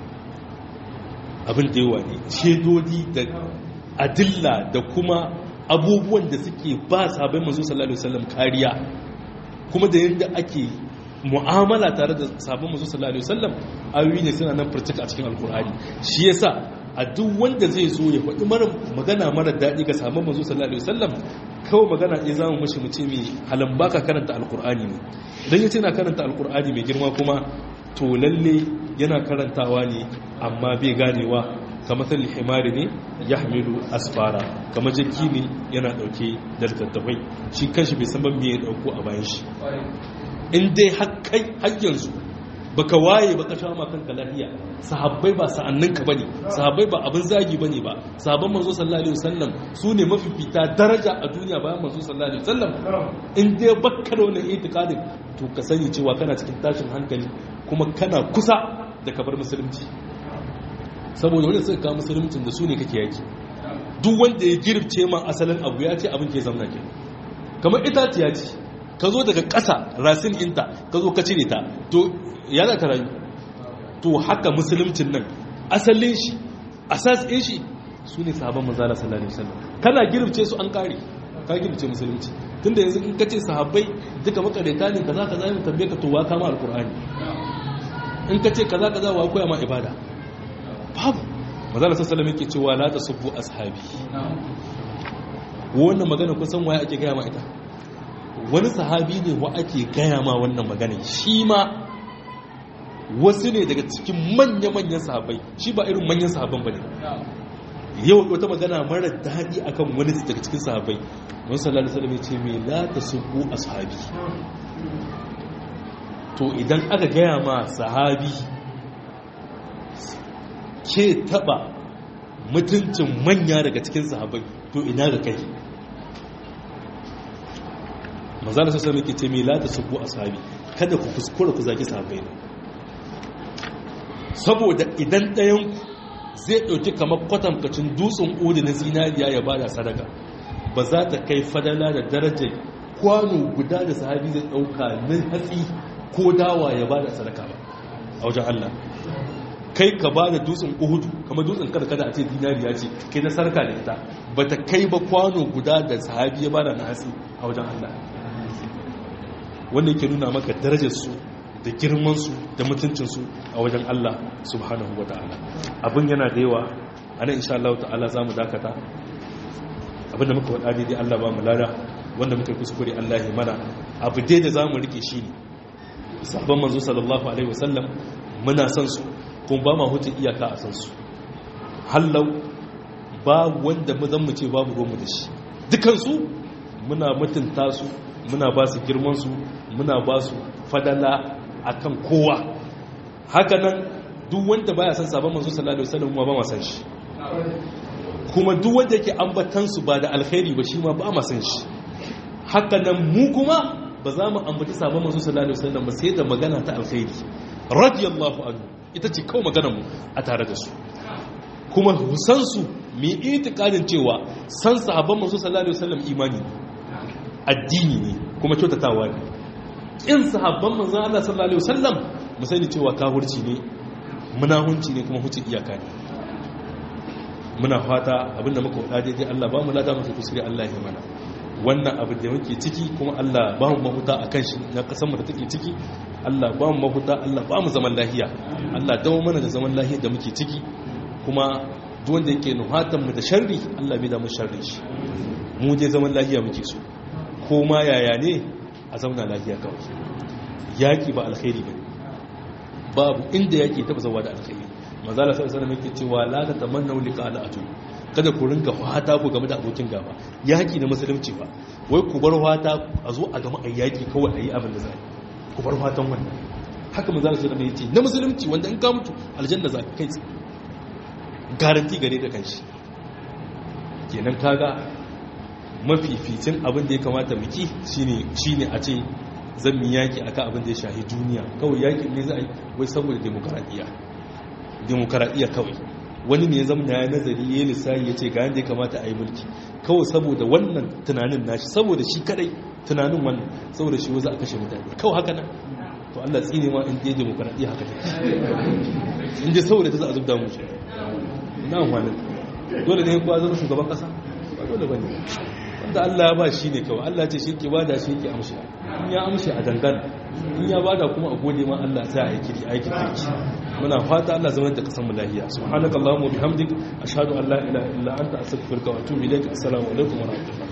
yawa ne shedodi da adilla da kuma abubuwan da suke ba sahabbai manzo sallallahu alaihi wasallam kariya kuma da yadda ake mu'amala tare da sahabban manzo sallallahu alaihi wasallam ayoyi ne suna nan furtuka a cikin alkur'ani shi yasa a duk wanda zai zo ya faɗi magana mara daɗi ga sahabban manzo sallallahu alaihi wasallam kawai magana ɗaya zamu mishi mu ce mai halan baka karanta alkur'ani ne idan yace na karanta alkur'ani mai girma kuma to lalle yana karantawa ne amma bai ganewa kamar talli himari ne ya hamilu asfara kamar jaki ne yana dauke da littattafai shi kanshi bai san ban me ya dauko a bayan shi in dai har yanzu baka waye baka sha ma kanka lafiya sahabbai ba sa'anninka bane sahabbai ba abin zagi bane ba sahabban manzo sallallahu alaihi wasallam su ne mafifita daraja a duniya bayan manzo sallallahu alaihi wasallam in dai baka da wannan itikadin to ka sani cewa kana cikin tashin hankali kuma kana kusa da kabar musulunci saboda wanda suka kawo musuluncin da su ne kake yaki duk wanda ya girce ma asalin abu ya ce abin ke zamna ke kamar itaciya ce ka zo daga ƙasa rasin inta ka zo ka cire ta to ya za ta rayu to haka musuluncin nan asalin shi asasin shi su ne sahabban manzala sallallahu alaihi wasallam kana girce su an kare ka girce musulunci tunda yanzu in ka ce sahabbai duka makareta ne kaza kaza mu tambaye ka to wa kama alqur'ani in ka ce kaza kaza wa koya ma ibada babu manzala sallallahu alaihi wasallam yake cewa la tasubbu ashabi wannan magana kun san waye ake gaya ma ita wani sahabi ne wa ake gaya ma wannan magana shi ma wasu ne daga cikin manya-manyan sahabai shi ba irin manyan sahaban ba ne yau wata magana mara daɗi akan wani daga cikin sahabai wani sallallahu alaihi wasallam ya ce mai la tasubbu ashabi to idan aka gaya ma sahabi ke taba mutuncin manya daga cikin sahabai to ina ga kai manzala sai sai ce me la tasubbu ashabi kada ku kuskura ku zaki sahabbai ne saboda idan ɗayan ku zai dauki kamar kwatankacin dutsen odi na zinariya ya bada sadaka ba za ta kai fadala da darajar kwano guda da sahabi zai dauka na hatsi ko dawa ya bada sadaka ba a wajen Allah kai ka bada dutsen uhudu kamar dutsen kada a ce zinariya ce kai na sarka da ita ba ta kai ba kwano guda da sahabi ya bada na hatsi a wajen Allah wanda yake nuna maka darajarsu da girmansu da mutuncinsu a wajen Allah subhanahu wa ta'ala abin yana da yawa ana insha Allah ta'ala za mu dakata abinda muka faɗa daidai Allah ba mu lada wanda muka kuskure Allah ya mana abu dai da za mu rike shi ne sabon manzo sallallahu alaihi wasallam muna son su kuma ba ma hutun iyaka a san su hallau ba wanda mu zan mu ce babu ruwanmu da shi dukansu muna mutunta su muna ba su girmansu muna ba su fadala akan kowa hakanan duk wanda baya san sabon manzo sallallahu alaihi wasallam ba ma san shi kuma duk wanda yake ambatan su ba da alkhairi ba shi ma ba ma san shi hakanan mu kuma ba za mu ambaci sabon manzo sallallahu alaihi wasallam ba sai da magana ta alkhairi radiyallahu anhu ita ce kawai maganar mu a tare da su kuma san su mu itikadin cewa san sahabban manzo sallallahu alaihi wasallam imani addini ne kuma kyautatawa ne in sahabban manzon Allah sallallahu alaihi wasallam mu sani cewa kafirci ne munahunci ne kuma hucin iyaka ne muna fata abinda muka faɗa daidai Allah ba mu lada muke kusuri Allah ya mana wannan abin da muke ciki kuma Allah ba mu mahuta akan shi na kasan mu da take ciki Allah ba mu mahuta Allah ba mu zaman lafiya Allah dawo mana da zaman lafiya da muke ciki kuma duk wanda yake nuhatan mu da sharri Allah bai da mu sharri shi mu je zaman lafiya muke so ko ma yaya ne a zauna lafiya kawai yaki ba alkhairi ba babu inda yaki taba zawa da alkhairi manzala sai sanan yake cewa la ta tamannu liqa al'atu kada ku ringa fata ku game da abokin gaba yaki na musulunci ba wai ku bar fata a zo a gama ayyaki kawai ayi abin da zai ku bar fatan wannan haka manzo Allah sallallahu alaihi wasallam yace na musulunci wanda in ka mutu aljanna za ka kai garanti gare da kanshi kenan kaga mafificin abin da ya kamata miki shine a ce zan mi yaki akan abin da ya shahi duniya kawai yakin ne za a yi wai saboda demokaradiyya kawai wani ne zama ya nazari ya lissahi ya ce ga yadda ya kamata a yi mulki kawai saboda wannan tunanin nashi saboda shi kadai tunanin wannan saboda shi waza a kashe mutane kawai haka nan to Allah tsine ma in je demokaradiyya haka ne in je saboda ta za a zubda mu shi na wani dole ne kuwa zama shugaban kasa ba dole ba ne wanda Allah ya ba shi ne kawai Allah ce shi ke bada shi ke amshi in ya amshi a dangana in ya bada kuma a gode ma Allah sai a yi kiri aikin kirki muna fata Allah zama da kasan mu lahiya subhanakallahumma bihamdik ashhadu an la ilaha illa anta astaghfiruka wa atubu ilaik assalamu alaikum wa rahmatullahi